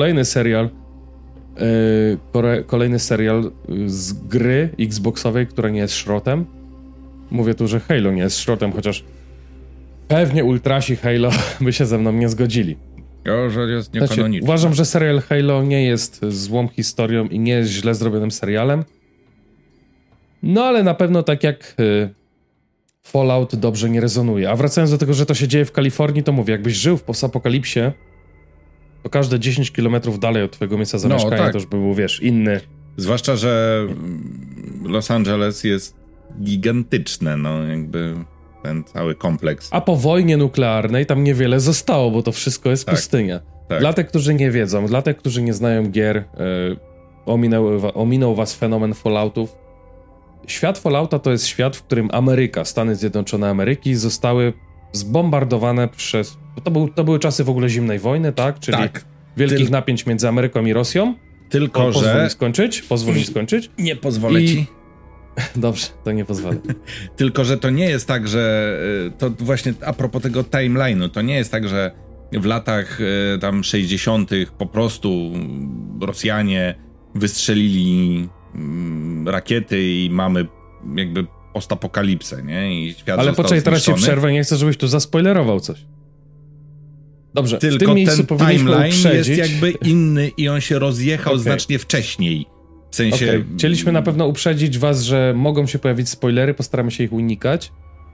kolejny serial z gry Xboxowej, która nie jest szrotem. Mówię tu, że Halo nie jest szrotem, chociaż pewnie ultrasi Halo by się ze mną nie zgodzili. Że jest niekanoniczny. Uważam, że serial Halo nie jest złą historią i nie jest źle zrobionym serialem. No ale na pewno tak jak Fallout dobrze nie rezonuje. A wracając do tego, że to się dzieje w Kalifornii, to mówię, jakbyś żył w postapokalipsie, to każde 10 kilometrów dalej od twojego miejsca zamieszkania to już by był, wiesz, inny. Zwłaszcza, że Los Angeles jest gigantyczne, no jakby ten cały kompleks. A po wojnie nuklearnej tam niewiele zostało, bo to wszystko jest pustynia. Tak. Dla tych, którzy nie wiedzą, dla tych, którzy nie znają gier, ominął was fenomen Falloutów. Świat Fallouta to jest świat, w którym Stany Zjednoczone Ameryki zostały zbombardowane przez... To były czasy w ogóle zimnej wojny, tak? Czyli wielkich napięć między Ameryką i Rosją. Tylko, że... Pozwól mi skończyć. Nie pozwolę ci. Dobrze, to nie pozwolę. Tylko, że to nie jest tak, że... To właśnie a propos tego timeline'u, to nie jest tak, że w latach tam 60. po prostu Rosjanie wystrzelili rakiety i mamy jakby postapokalipsę, nie? I świat Ale poczekaj, teraz się przerwę, nie chcę, żebyś tu zaspoilerował coś. Dobrze, tylko w tym miejscu powinniśmy timeline jest jakby inny i on się rozjechał znacznie wcześniej. W sensie... Chcieliśmy na pewno uprzedzić was, że mogą się pojawić spoilery, postaramy się ich unikać.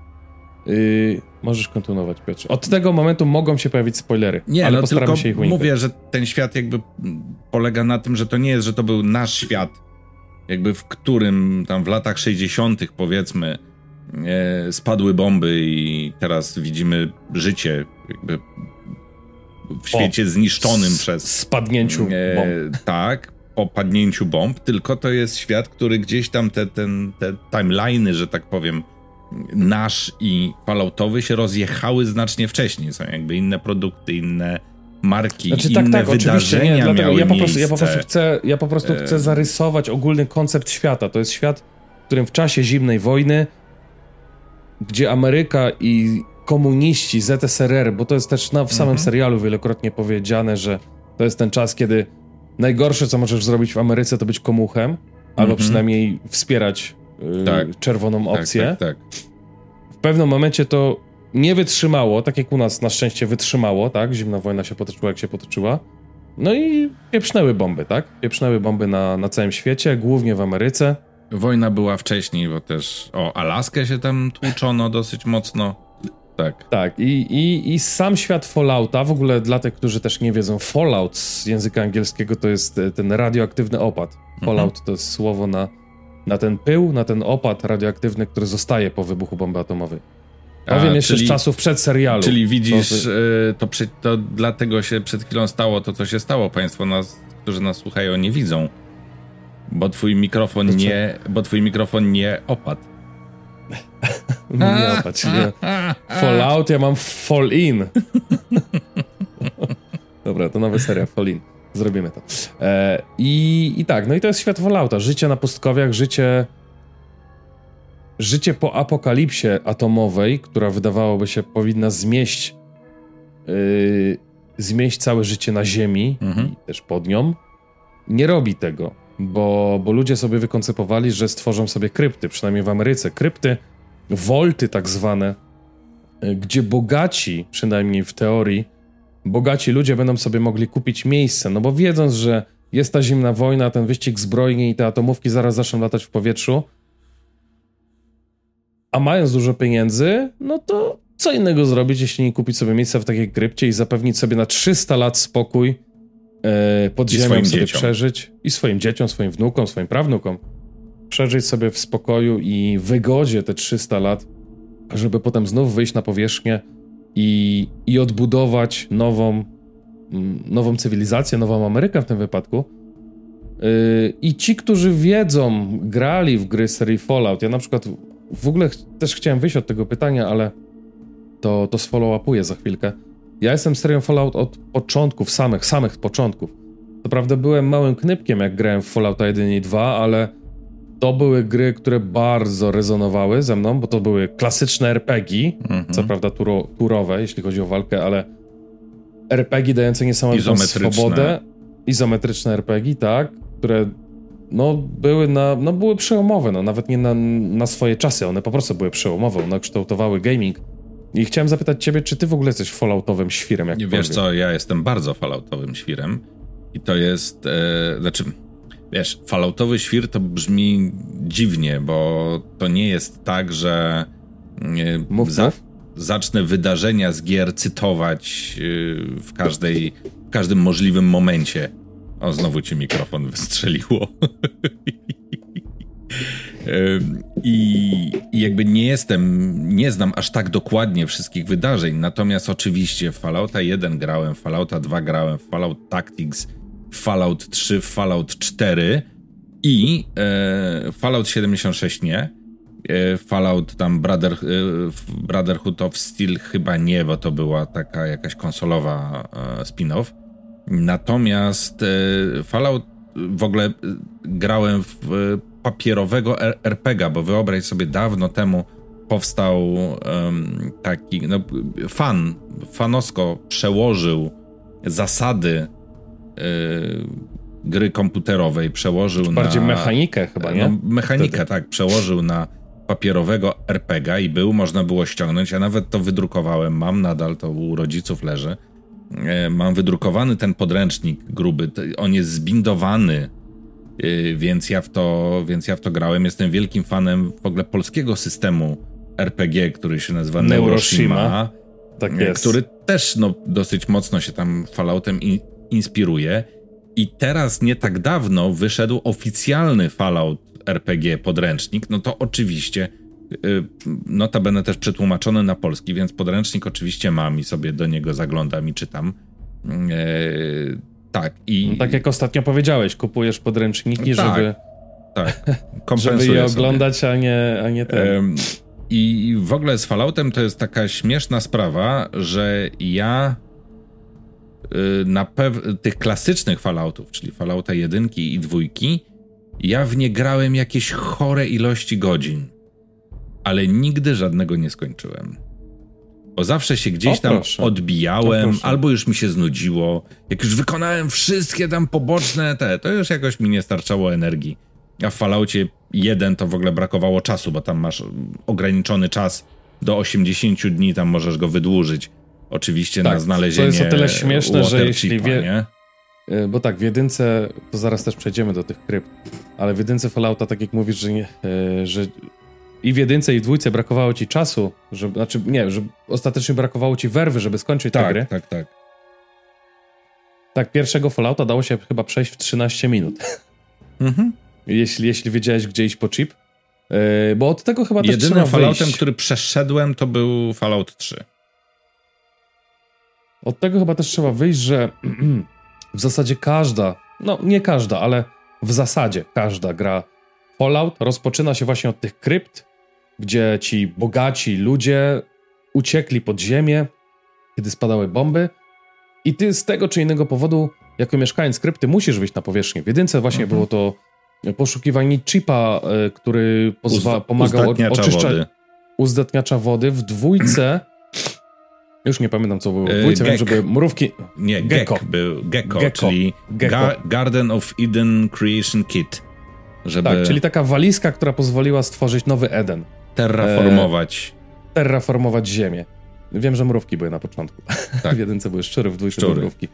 Możesz kontynuować, Piotrze. Od tego momentu mogą się pojawić spoilery, ale postaramy się ich unikać. Mówię, że ten świat jakby polega na tym, że to nie jest, że to był nasz świat, jakby w którym tam w latach 60. powiedzmy spadły bomby i teraz widzimy życie jakby w świecie zniszczonym przez... spadnięciu bomb. Tak, po padnięciu bomb, tylko to jest świat, który gdzieś tam te timeline'y, że tak powiem, nasz i Falloutowy się rozjechały znacznie wcześniej. Są jakby inne produkty, inne marki, inne wydarzenia miały miejsce. Ja po prostu chcę zarysować ogólny koncept świata. To jest świat, w którym w czasie zimnej wojny, gdzie Ameryka i komuniści, ZSRR, bo to jest też w samym serialu wielokrotnie powiedziane, że to jest ten czas, kiedy najgorsze, co możesz zrobić w Ameryce, to być komuchem, albo przynajmniej wspierać czerwoną opcję. Tak. W pewnym momencie to nie wytrzymało, tak jak u nas na szczęście wytrzymało, tak? Zimna wojna się potoczyła, jak się potoczyła. No i pieprznęły bomby, tak? Pieprznęły bomby na całym świecie, głównie w Ameryce. Wojna była wcześniej, bo też Alaskę się tam tłuczono dosyć mocno. Tak, i sam świat Fallouta, w ogóle dla tych, którzy też nie wiedzą, Fallout z języka angielskiego to jest ten radioaktywny opad. Fallout to jest słowo na ten pył, na ten opad radioaktywny, który zostaje po wybuchu bomby atomowej. Powiem jeszcze z czasów przed serialu. Czyli widzisz, to dlatego się przed chwilą stało to, co się stało. Państwo, którzy nas słuchają, nie widzą. Bo twój mikrofon nie opadł. Nie opadł, nie. Fallout, ja mam Fall In. Dobra, to nowa seria, Fall In. Zrobimy to. I tak, no i to jest świat Fallouta. Życie na pustkowiach, życie po apokalipsie atomowej, która wydawałoby się powinna zmieść całe życie na Ziemi i też pod nią. Nie robi tego, bo ludzie sobie wykoncypowali, że stworzą sobie krypty, przynajmniej w Ameryce. Krypty, wolty tak zwane, gdzie bogaci, przynajmniej w teorii, bogaci ludzie będą sobie mogli kupić miejsce, no bo wiedząc, że jest ta zimna wojna, ten wyścig zbrojny i te atomówki zaraz zaczną latać w powietrzu, a mając dużo pieniędzy, no to co innego zrobić, jeśli nie kupić sobie miejsca w takiej krypcie i zapewnić sobie na 300 lat spokój pod ziemią sobie dzieciom przeżyć i swoim dzieciom, swoim wnukom, swoim prawnukom przeżyć sobie w spokoju i wygodzie te 300 lat, żeby potem znów wyjść na powierzchnię i odbudować nową cywilizację, nową Amerykę w tym wypadku. I ci, którzy wiedzą, grali w gry serii Fallout, ja na przykład w ogóle też chciałem wyjść od tego pytania, ale to sfollow-upuję za chwilkę. Ja jestem serią Fallout od początków, samych początków. To prawda byłem małym knypkiem, jak grałem w Fallouta 1 i 2, ale to były gry, które bardzo rezonowały ze mną, bo to były klasyczne RPG, co prawda turowe, jeśli chodzi o walkę, ale RPG dające niesamowitą swobodę. Izometryczne RPG, tak, które były przełomowe, nawet nie na swoje czasy, one po prostu były przełomowe, one kształtowały gaming. I chciałem zapytać ciebie, czy ty w ogóle jesteś falloutowym świrem? Wiesz co, ja jestem bardzo falloutowym świrem i to jest, wiesz, falloutowy świr to brzmi dziwnie, bo to nie jest tak, że zacznę wydarzenia z gier cytować w każdym możliwym momencie. O, znowu ci mikrofon wystrzeliło. I jakby nie znam aż tak dokładnie wszystkich wydarzeń, natomiast oczywiście w Fallouta 1 grałem, w Fallouta 2 grałem, w Fallout Tactics, w Fallout 3, w Fallout 4 i Fallout 76 nie, Fallout tam Brotherhood of Steel chyba nie, bo to była taka jakaś konsolowa spin-off. Natomiast Fallout w ogóle grałem w papierowego RPGa, bo wyobraź sobie, dawno temu powstał taki, Fanosko przełożył zasady gry komputerowej przełożył bardziej mechanikę chyba, nie? No, mechanikę, tak, przełożył na papierowego RPG i można było ściągnąć. Ja nawet to wydrukowałem, mam nadal, to u rodziców leży. Mam wydrukowany ten podręcznik gruby, on jest zbindowany, więc ja w to grałem. Jestem wielkim fanem w ogóle polskiego systemu RPG, który się nazywa Neuroshima. Tak jest. Który też dosyć mocno się tam Falloutem inspiruje. I teraz nie tak dawno wyszedł oficjalny Fallout RPG podręcznik, no to oczywiście notabene też przetłumaczony na polski, więc podręcznik oczywiście mam i sobie do niego zaglądam i czytam. Tak. I tak jak ostatnio powiedziałeś, kupujesz podręczniki, tak, żeby je oglądać, a nie ten. I w ogóle z Falloutem to jest taka śmieszna sprawa, że ja tych klasycznych Falloutów, czyli Fallouta 1 i 2, ja w nie grałem jakieś chore ilości godzin, ale nigdy żadnego nie skończyłem. Bo zawsze się gdzieś tam odbijałem, albo już mi się znudziło. Jak już wykonałem wszystkie tam poboczne to już jakoś mi nie starczało energii. A w Falloutie 1 to w ogóle brakowało czasu, bo tam masz ograniczony czas do 80 dni, tam możesz go wydłużyć. Oczywiście na znalezienie. To jest o tyle śmieszne, że jeśli nie? Bo tak, w jedynce, to zaraz też przejdziemy do tych krypt, ale w jedynce Fallouta, tak jak mówisz, że i w jedynce, i w 2 brakowało ci czasu, że ostatecznie brakowało ci werwy, żeby skończyć tę grę. Tak. Tak, pierwszego Fallouta dało się chyba przejść w 13 minut. Mhm. Jeśli wiedziałeś, gdzie iść po chip. Bo od tego chyba też trzeba Jedynym Falloutem, wyjść. który przeszedłem, to był Fallout 3. Od tego chyba też trzeba wyjść, że w zasadzie nie każda, ale w zasadzie każda gra Fallout rozpoczyna się właśnie od tych krypt, gdzie ci bogaci ludzie uciekli pod ziemię, kiedy spadały bomby i ty z tego czy innego powodu, jako mieszkając krypty, musisz wyjść na powierzchnię. W jedynce właśnie było to poszukiwanie chipa, który pomagał oczyszczać uzdatniacza wody. W 2 już nie pamiętam, co było. W 2 wiem, że były mrówki. Nie, Gecko był. Gecko, czyli Garden of Eden Creation Kit. Tak, czyli taka walizka, która pozwoliła stworzyć nowy Eden. Terraformować ziemię. Wiem, że mrówki były na początku. Tak. W jedynce były szczury, w 2 były mrówki.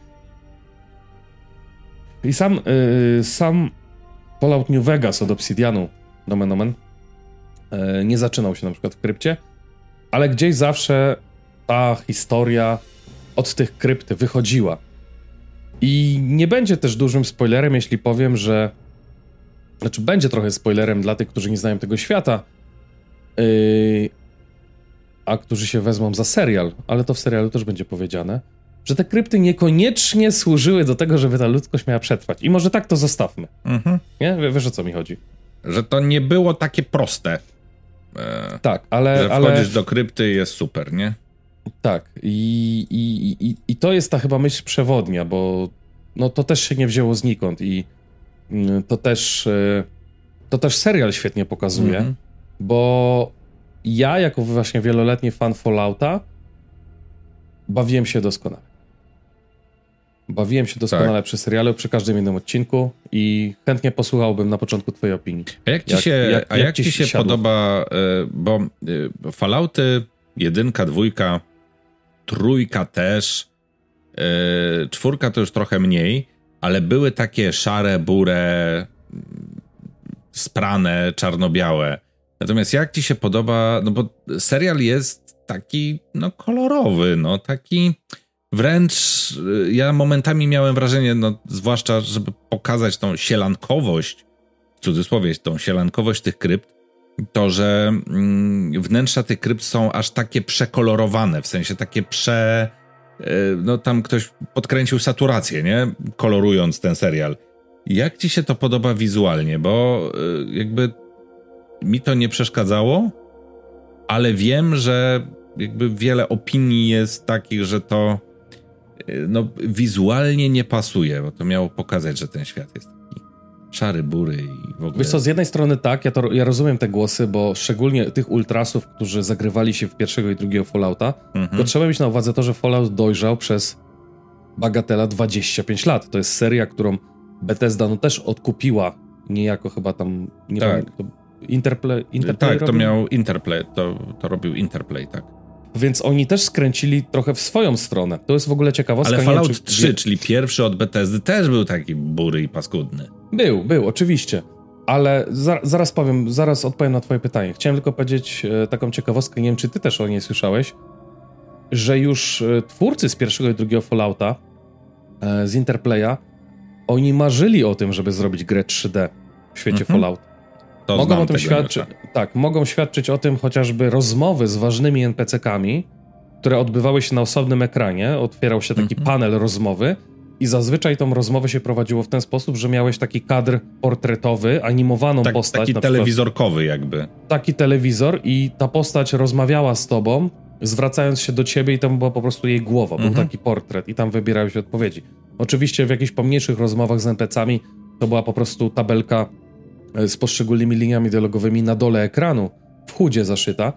I sam Fallout New Vegas od Obsidianu, nomen omen, nie zaczynał się na przykład w krypcie, ale gdzieś zawsze ta historia od tych krypt wychodziła. I nie będzie też dużym spoilerem, jeśli powiem, że będzie trochę spoilerem dla tych, którzy nie znają tego świata, a którzy się wezmą za serial, ale to w serialu też będzie powiedziane, że te krypty niekoniecznie służyły do tego, żeby ta ludzkość miała przetrwać. I może tak to zostawmy. Nie? Wiesz, o co mi chodzi? Że to nie było takie proste. Tak, ale... Że wchodzisz do krypty i jest super, nie? Tak. I to jest ta chyba myśl przewodnia, bo to też się nie wzięło znikąd i to też serial świetnie pokazuje, bo ja jako właśnie wieloletni fan Fallouta bawiłem się doskonale. Przy serialu, przy każdym innym odcinku i chętnie posłuchałbym na początku twojej opinii. A jak ci się podoba, bo Fallouty 1, 2, 3 też, 4 to już trochę mniej, ale były takie szare, burę, sprane, czarno-białe. Natomiast jak ci się podoba, bo serial jest taki, kolorowy, taki wręcz, ja momentami miałem wrażenie, zwłaszcza, żeby pokazać tą sielankowość, w cudzysłowie, tą sielankowość tych krypt, to, że wnętrza tych krypt są aż takie przekolorowane, w sensie takie tam ktoś podkręcił saturację, nie? Kolorując ten serial. Jak ci się to podoba wizualnie? Bo jakby mi to nie przeszkadzało, ale wiem, że jakby wiele opinii jest takich, że to wizualnie nie pasuje, bo to miało pokazać, że ten świat jest taki szary, bury i w ogóle... Wiesz co, z jednej strony tak, ja rozumiem te głosy, bo szczególnie tych ultrasów, którzy zagrywali się w pierwszego i drugiego Fallouta, to trzeba mieć na uwadze to, że Fallout dojrzał przez bagatela 25 lat. To jest seria, którą Bethesda no też odkupiła niejako chyba tam... Nie tak. Wiem, Interplay tak, robił? To miał Interplay, to robił Interplay, tak. Więc oni też skręcili trochę w swoją stronę. To jest w ogóle ciekawostka. Ale Fallout 3, czyli pierwszy od Bethesdy, też był taki bury i paskudny. Był, oczywiście. Ale zaraz odpowiem na twoje pytanie. Chciałem tylko powiedzieć taką ciekawostkę, nie wiem, czy ty też o niej słyszałeś, że już twórcy z pierwszego i drugiego Fallouta, z Interplaya, oni marzyli o tym, żeby zrobić grę 3D w świecie Fallout. To mogą o tym świadczyć. Tak, mogą świadczyć o tym chociażby rozmowy z ważnymi NPC-kami, które odbywały się na osobnym ekranie. Otwierał się taki panel rozmowy i zazwyczaj tą rozmowę się prowadziło w ten sposób, że miałeś taki kadr portretowy, animowaną postać. Taki telewizorkowy jakby. Taki telewizor i ta postać rozmawiała z tobą, zwracając się do ciebie i tam była po prostu jej głowa. Był taki portret i tam wybierałeś odpowiedzi. Oczywiście w jakichś pomniejszych rozmowach z NPC-ami to była po prostu tabelka z poszczególnymi liniami dialogowymi na dole ekranu, w chudzie zaszyta.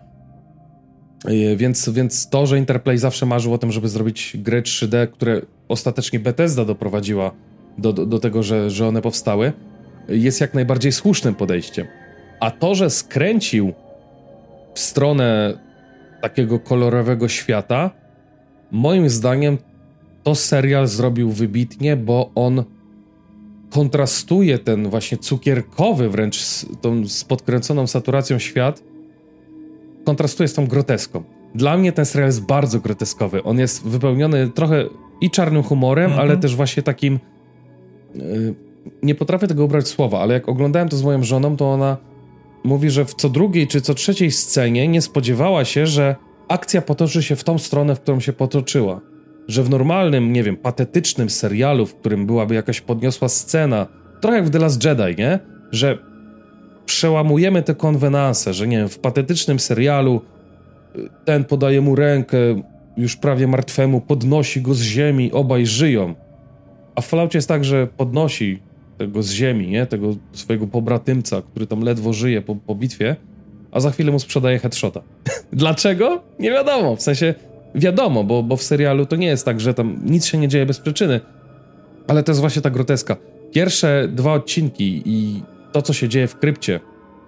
Więc to, że Interplay zawsze marzył o tym, żeby zrobić grę 3D, które ostatecznie Bethesda doprowadziła do tego, że one powstały, jest jak najbardziej słusznym podejściem. A to, że skręcił w stronę takiego kolorowego świata, moim zdaniem to serial zrobił wybitnie, bo on kontrastuje ten właśnie cukierkowy wręcz z podkręconą saturacją świat, kontrastuje z tą groteską. Dla mnie ten serial jest bardzo groteskowy. On jest wypełniony trochę i czarnym humorem, ale też właśnie takim... nie potrafię tego ubrać słowa, ale jak oglądałem to z moją żoną, to ona mówi, że w co drugiej czy co trzeciej scenie nie spodziewała się, że akcja potoczy się w tą stronę, w którą się potoczyła. Że w normalnym, nie wiem, patetycznym serialu, w którym byłaby jakaś podniosła scena, trochę jak w The Last Jedi, nie? Że przełamujemy te konwenanse, że nie wiem, w patetycznym serialu ten podaje mu rękę już prawie martwemu, podnosi go z ziemi, obaj żyją. A w Falloutie jest tak, że podnosi tego z ziemi, nie? Tego swojego pobratymca, który tam ledwo żyje po bitwie, a za chwilę mu sprzedaje headshota. Dlaczego? Nie wiadomo. W sensie wiadomo, bo w serialu to nie jest tak, że tam nic się nie dzieje bez przyczyny. Ale to jest właśnie ta groteska. Pierwsze 2 odcinki i to, co się dzieje w krypcie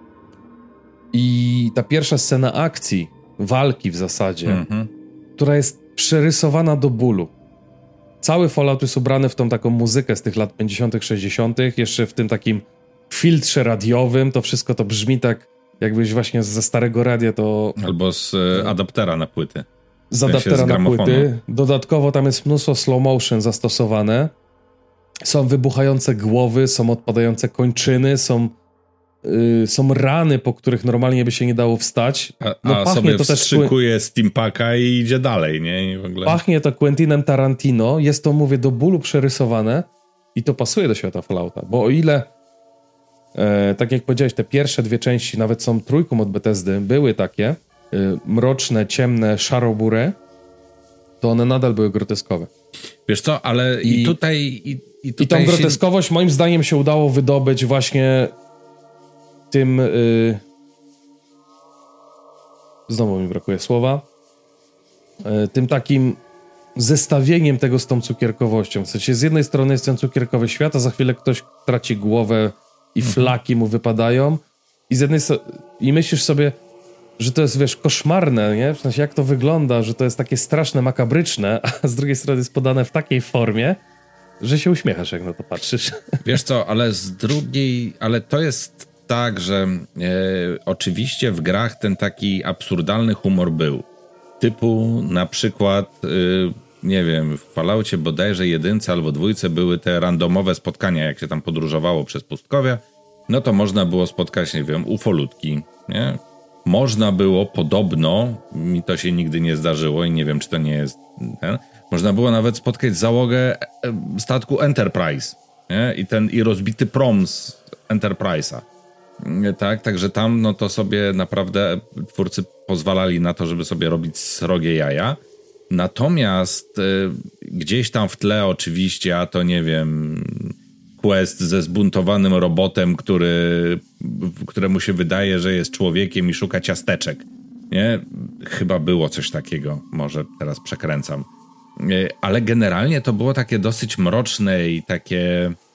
i ta pierwsza scena akcji, walki w zasadzie, która jest przerysowana do bólu. Cały Fallout jest ubrany w tą taką muzykę z tych lat 50., 60., jeszcze w tym takim filtrze radiowym. To wszystko to brzmi tak, jakbyś właśnie ze starego radia to... Albo z adaptera na płyty. Z adaptera na płyty. Dodatkowo tam jest mnóstwo slow motion zastosowane. Są wybuchające głowy, są odpadające kończyny, są rany, po których normalnie by się nie dało wstać. A sobie to wstrzykuje steampaka i idzie dalej, nie? I w ogóle... Pachnie to Quentinem Tarantino. Jest to, mówię, do bólu przerysowane i to pasuje do świata Fallouta. Bo o ile, tak jak powiedziałeś, te pierwsze 2 części, nawet są trójką od Bethesdy, były takie mroczne, ciemne, szarobury, to one nadal były groteskowe. Wiesz co, ale i tutaj... I tą groteskowość moim zdaniem się udało wydobyć właśnie tym... znowu mi brakuje słowa. Tym takim zestawieniem tego z tą cukierkowością. W sensie z jednej strony jest ten cukierkowy świat, a za chwilę ktoś traci głowę i flaki mu wypadają i myślisz sobie, że to jest, wiesz, koszmarne, nie? W sensie jak to wygląda, że to jest takie straszne, makabryczne, a z drugiej strony jest podane w takiej formie, że się uśmiechasz, jak na to patrzysz. Wiesz co, ale to jest tak, że oczywiście w grach ten taki absurdalny humor był. Typu na przykład, nie wiem, w Falloutie bodajże 1 albo 2 były te randomowe spotkania, jak się tam podróżowało przez pustkowia, no to można było spotkać, nie wiem, ufolutki, nie? Można było podobno, mi to się nigdy nie zdarzyło i nie wiem, czy to nie jest można było nawet spotkać załogę statku Enterprise, nie? I rozbity prom z Enterprise'a. Tak, także tam no to sobie naprawdę twórcy pozwalali na to, żeby sobie robić srogie jaja. Natomiast gdzieś tam w tle oczywiście, a to nie wiem, quest ze zbuntowanym robotem, któremu się wydaje, że jest człowiekiem i szuka ciasteczek. Nie? Chyba było coś takiego, może teraz przekręcam. Ale generalnie to było takie dosyć mroczne i takie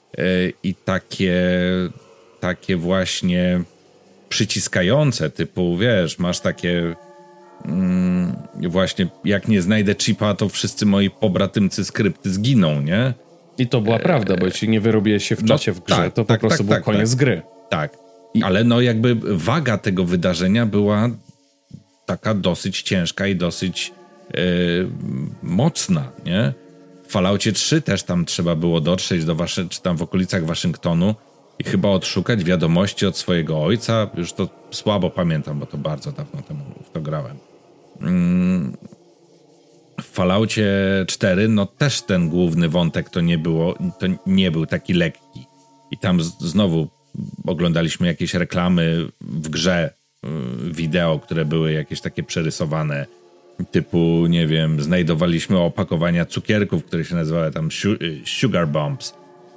i takie właśnie przyciskające, typu, wiesz, masz takie właśnie, jak nie znajdę chipa, to wszyscy moi pobratymcy skrypty zginą, nie? I to była prawda, bo jeśli nie wyrobiłeś się w czasie w grze, to po prostu był koniec gry. Tak, ale no jakby waga tego wydarzenia była taka dosyć ciężka i dosyć mocna, nie? W Falloutie 3 też tam trzeba było dotrzeć czy tam w okolicach Waszyngtonu i chyba odszukać wiadomości od swojego ojca. Już to słabo pamiętam, bo to bardzo dawno temu w to grałem. W Falloutie 4 no też ten główny wątek to nie był taki lekki. I tam znowu oglądaliśmy jakieś reklamy w grze wideo, które były jakieś takie przerysowane, typu, nie wiem, znajdowaliśmy opakowania cukierków, które się nazywały tam Sugar Bombs.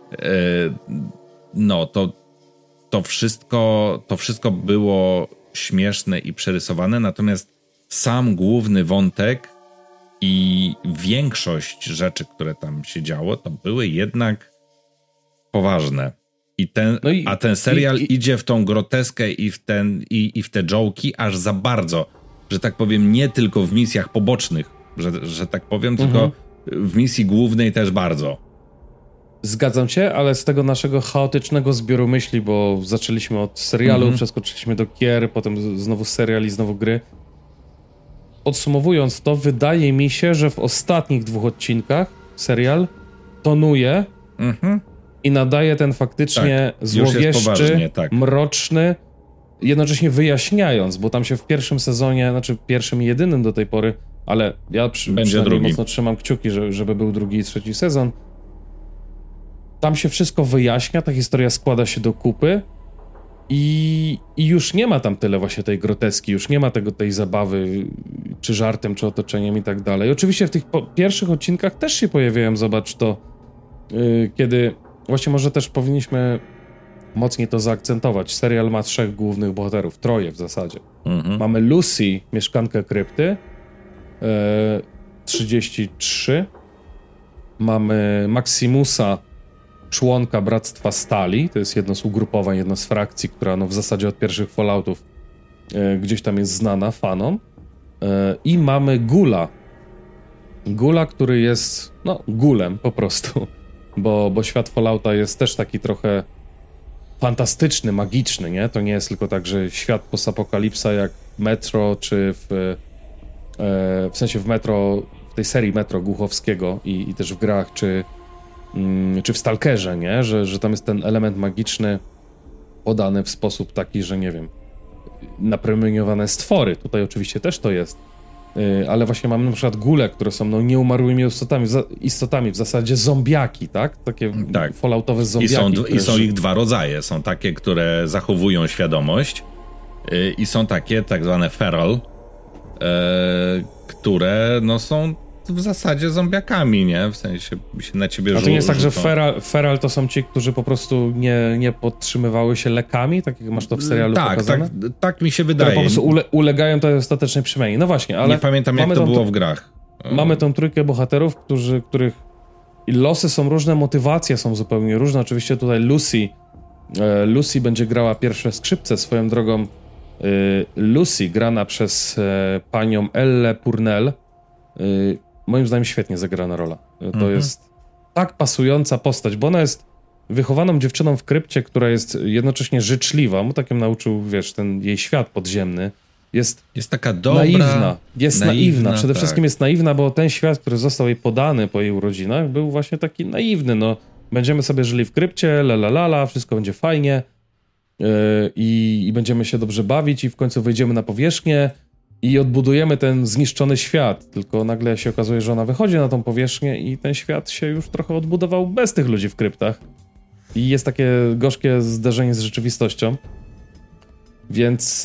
No, to wszystko było śmieszne i przerysowane, natomiast sam główny wątek i większość rzeczy, które tam się działo, to były jednak poważne. A ten serial idzie w tą groteskę i w te joke'i aż za bardzo, że tak powiem, nie tylko w misjach pobocznych, że tak powiem, tylko w misji głównej też bardzo. Zgadzam się, ale z tego naszego chaotycznego zbioru myśli, bo zaczęliśmy od serialu, przeskoczyliśmy do gier, potem znowu serial i znowu gry. Podsumowując to, wydaje mi się, że w ostatnich 2 odcinkach serial tonuje i nadaje ten faktycznie złowieszczy, mroczny, jednocześnie wyjaśniając, bo tam się w pierwszym sezonie, znaczy pierwszym i jedynym do tej pory, ale ja przynajmniej mocno trzymam kciuki, żeby był 2. i 3. sezon. Tam się wszystko wyjaśnia, ta historia składa się do kupy i już nie ma tam tyle właśnie tej groteski, już nie ma tej zabawy, czy żartem, czy otoczeniem i tak dalej. Oczywiście w tych pierwszych odcinkach też się pojawiają, zobacz to, kiedy właśnie może też powinniśmy mocniej to zaakcentować. Serial ma 3 głównych bohaterów, 3 w zasadzie. Mamy Lucy, mieszkankę krypty, 33. Mamy Maximusa, członka Bractwa Stali, to jest jedno z ugrupowań, jedna z frakcji, która no w zasadzie od pierwszych Falloutów gdzieś tam jest znana fanom. I mamy Gula, który jest gulem po prostu, bo świat Fallouta jest też taki trochę fantastyczny, magiczny, nie? To nie jest tylko tak, że świat postapokalipsa jak Metro, czy w sensie w Metro, w tej serii Metro Głuchowskiego i też w grach, czy w Stalkerze, nie? Że tam jest ten element magiczny podany w sposób taki, że nie wiem, napromieniowane stwory. Tutaj oczywiście też to jest. Ale właśnie mamy na przykład gule, które są nieumarłymi istotami, w zasadzie zombiaki, tak? Takie falloutowe zombiaki. I są ich 2 rodzaje. Są takie, które zachowują świadomość i są takie tak zwane feral, które są w zasadzie zombiakami, nie? W sensie się na ciebie rzucą. A to nie jest tak, że feral to są ci, którzy po prostu nie podtrzymywały się lekami, tak jak masz to w serialu pokazane? Tak mi się wydaje. Które po prostu ulegają tej ostatecznej przemianie. No właśnie, ale... Nie pamiętam, jak to było w grach. Mamy tą 3 bohaterów, których losy są różne, motywacje są zupełnie różne. Oczywiście tutaj Lucy będzie grała pierwsze skrzypce. Swoją drogą Lucy, grana przez panią Elle Purnell, moim zdaniem świetnie zagrana rola. To jest tak pasująca postać, bo ona jest wychowaną dziewczyną w krypcie, która jest jednocześnie życzliwa, bo tak ją nauczył, wiesz, ten jej świat podziemny. Jest taka dobra, naiwna. Przede wszystkim jest naiwna, bo ten świat, który został jej podany po jej urodzinach, był właśnie taki naiwny. No, będziemy sobie żyli w krypcie, wszystko będzie fajnie i będziemy się dobrze bawić i w końcu wyjdziemy na powierzchnię i odbudujemy ten zniszczony świat. Tylko nagle się okazuje, że ona wychodzi na tą powierzchnię i ten świat się już trochę odbudował bez tych ludzi w kryptach. I jest takie gorzkie zderzenie z rzeczywistością. Więc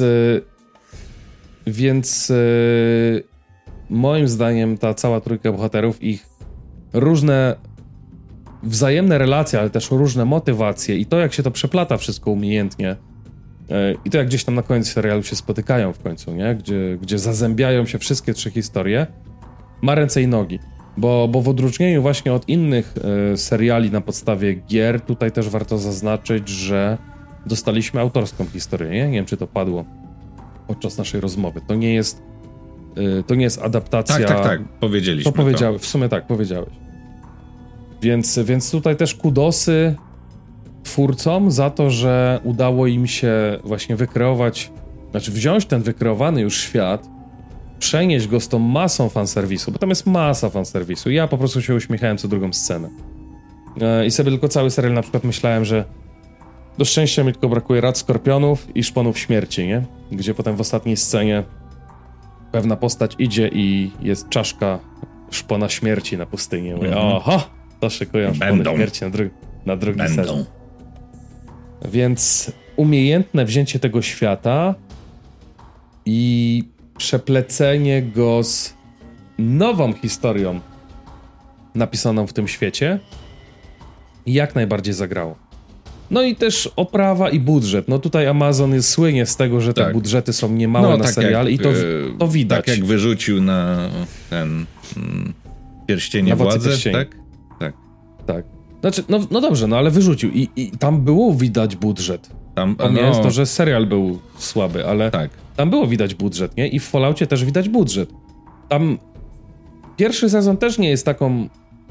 moim zdaniem ta cała 3 bohaterów, ich różne wzajemne relacje, ale też różne motywacje i to, jak się to przeplata wszystko umiejętnie i to, jak gdzieś tam na końcu serialu się spotykają w końcu, nie? Gdzie zazębiają się wszystkie 3 historie, ma ręce i nogi. Bo w odróżnieniu właśnie od innych seriali na podstawie gier, tutaj też warto zaznaczyć, że dostaliśmy autorską historię, nie? Nie wiem, czy to padło podczas naszej rozmowy. To nie jest adaptacja... Tak, powiedzieliśmy to. W sumie tak, powiedziałeś. Więc tutaj też kudosy twórcom za to, że udało im się właśnie wziąć ten wykreowany już świat, przenieść go z tą masą fanserwisu, bo tam jest masa fanserwisu. Ja po prostu się uśmiechałem co drugą scenę. I sobie tylko cały serial na przykład myślałem, że do szczęścia mi tylko brakuje rad skorpionów i szponów śmierci, nie? Gdzie potem w ostatniej scenie pewna postać idzie i jest czaszka szpona śmierci na pustyni. Mówię, oho, to szykują szpony śmierci na drugi sezon. Więc umiejętne wzięcie tego świata i przeplecenie go z nową historią napisaną w tym świecie jak najbardziej zagrało. No i też oprawa i budżet. No tutaj Amazon jest słynie z tego, że te budżety są niemałe na serial i to widać. Tak jak wyrzucił na ten Pierścienie Władzy, tak. Znaczy, no dobrze, no ale wyrzucił i tam było widać budżet. Pomijając to, że serial był słaby, ale tam było widać budżet, nie? I w Falloutie też widać budżet. Tam pierwszy sezon też nie jest taką...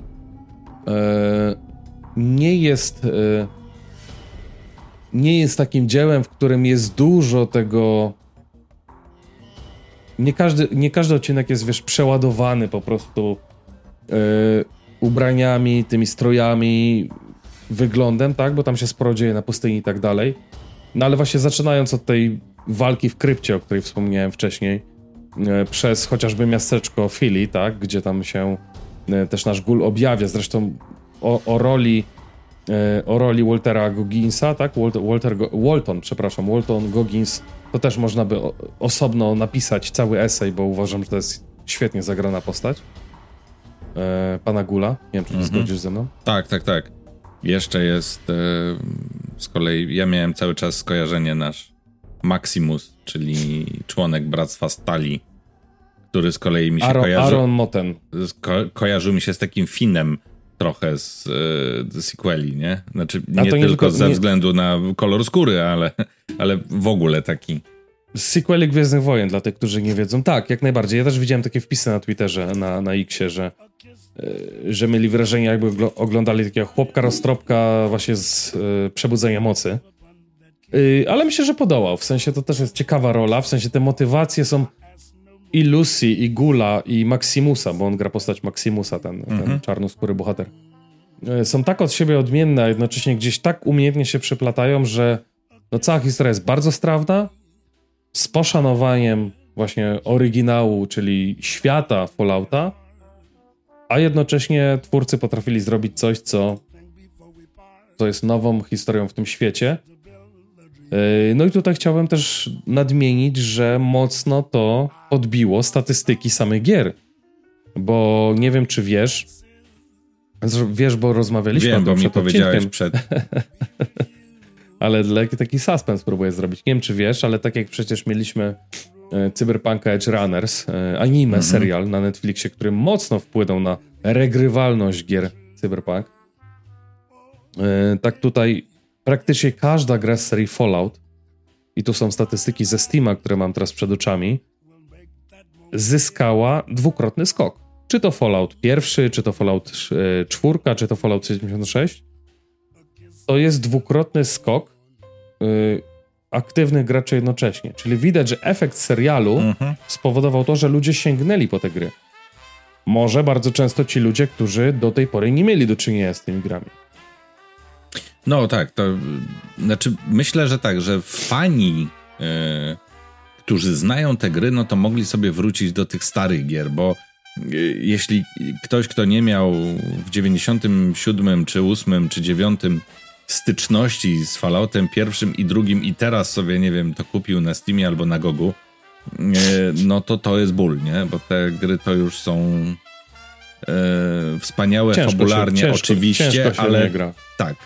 nie jest takim dziełem, w którym jest dużo tego... Nie każdy odcinek jest, wiesz, przeładowany po prostu ubraniami, tymi strojami, wyglądem, tak? Bo tam się sporo dzieje na pustyni i tak dalej. No ale właśnie zaczynając od tej walki w krypcie, o której wspomniałem wcześniej, przez chociażby miasteczko Philly, tak? Gdzie tam się też nasz Ghoul objawia. Zresztą o roli Waltera Gogginsa, tak? Walton Goggins, to też można by osobno napisać cały esej, bo uważam, że to jest świetnie zagrana postać. Pana Ghula. Nie wiem, czy ty zgodzisz ze mną? Tak. Jeszcze jest z kolei, ja miałem cały czas skojarzenie nasz Maximus, czyli członek Bractwa Stali, który z kolei mi się kojarzył... Aaron Moten. Kojarzył mi się z takim Finnem trochę z sequeli, nie? Znaczy nie tylko ze względu na kolor skóry, ale w ogóle taki... Z sequeli Gwiezdnych Wojen, dla tych, którzy nie wiedzą. Tak, jak najbardziej. Ja też widziałem takie wpisy na Twitterze, na Xie, że mieli wrażenie, jakby oglądali takiego chłopka roztropka właśnie z Przebudzenia Mocy. Ale myślę, że podołał. W sensie to też jest ciekawa rola. W sensie te motywacje są i Lucy, i Ghula, i Maximusa, bo on gra postać Maximusa, ten czarnoskóry bohater. Są tak od siebie odmienne, a jednocześnie gdzieś tak umiejętnie się przeplatają, że no cała historia jest bardzo strawna, z poszanowaniem właśnie oryginału, czyli świata Fallouta, a jednocześnie twórcy potrafili zrobić coś, co jest nową historią w tym świecie. No i tutaj chciałbym też nadmienić, że mocno to podbiło statystyki samych gier. Bo nie wiem, czy wiesz, bo rozmawialiśmy o tym bo mi powiedziałeś przed... Ale taki suspens próbuję zrobić. Nie wiem, czy wiesz, ale tak jak przecież mieliśmy Cyberpunka Edge Runners, anime serial na Netflixie, który mocno wpłynął na regrywalność gier Cyberpunk. Tak tutaj praktycznie każda gra z serii Fallout, i tu są statystyki ze Steama, które mam teraz przed oczami, zyskała dwukrotny skok. Czy to Fallout 1, czy to Fallout 4, czy to Fallout 76. To jest dwukrotny skok aktywnych graczy jednocześnie. Czyli widać, że efekt serialu spowodował to, że ludzie sięgnęli po te gry. Może bardzo często ci ludzie, którzy do tej pory nie mieli do czynienia z tymi grami. No tak, to znaczy myślę, że tak, że fani, którzy znają te gry, no to mogli sobie wrócić do tych starych gier, bo jeśli ktoś, kto nie miał w 97 czy 8 czy 9 styczności z Falloutem 1 i 2 i teraz sobie, nie wiem, to kupił na Steamie albo na Gogu, no to jest ból, nie? Bo te gry to już są wspaniałe fabularnie, oczywiście, ale... gra. Tak.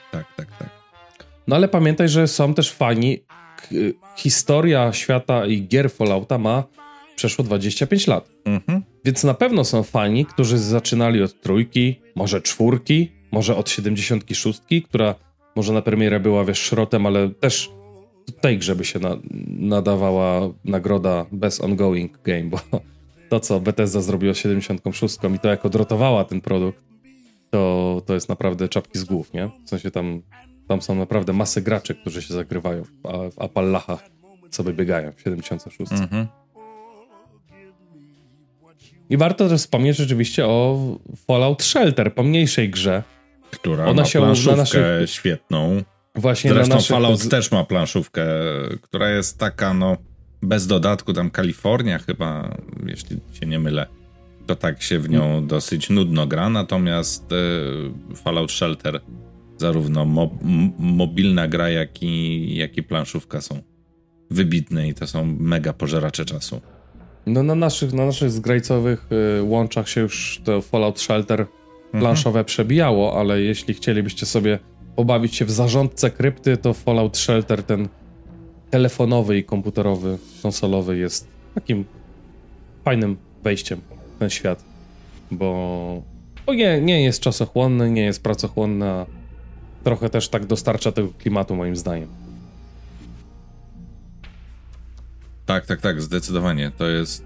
No ale pamiętaj, że są też fani. Historia świata i gier Fallouta ma przeszło 25 lat. Więc na pewno są fani, którzy zaczynali od 3, może 4, może od 76, która może na premierę była, wiesz, szrotem, ale też tej grze by się nadawała nagroda Best Ongoing Game, bo to, co Bethesda zrobiła z 76 i to, jak odrotowała ten produkt, to jest naprawdę czapki z głów, nie? W sensie tam są naprawdę graczy, którzy się zagrywają w Appalachach, sobie biegają w 76. I warto też wspomnieć rzeczywiście o Fallout Shelter, pomniejszej grze. Która ona ma planszówkę świetną. Właśnie zresztą Fallout też ma planszówkę, która jest taka, no, bez dodatku, tam Kalifornia chyba, jeśli się nie mylę, to tak się w nią dosyć nudno gra, natomiast Fallout Shelter, zarówno mobilna gra, jak i planszówka są wybitne i to są mega pożeracze czasu. No na naszych zgrajcowych łączach się już to Fallout Shelter planszowe przebijało, ale jeśli chcielibyście sobie pobawić się w zarządcę krypty, to Fallout Shelter, ten telefonowy i komputerowy, konsolowy, jest takim fajnym wejściem w ten świat, bo nie jest czasochłonny, nie jest pracochłonny, a trochę też tak dostarcza tego klimatu, moim zdaniem. Tak, zdecydowanie. To jest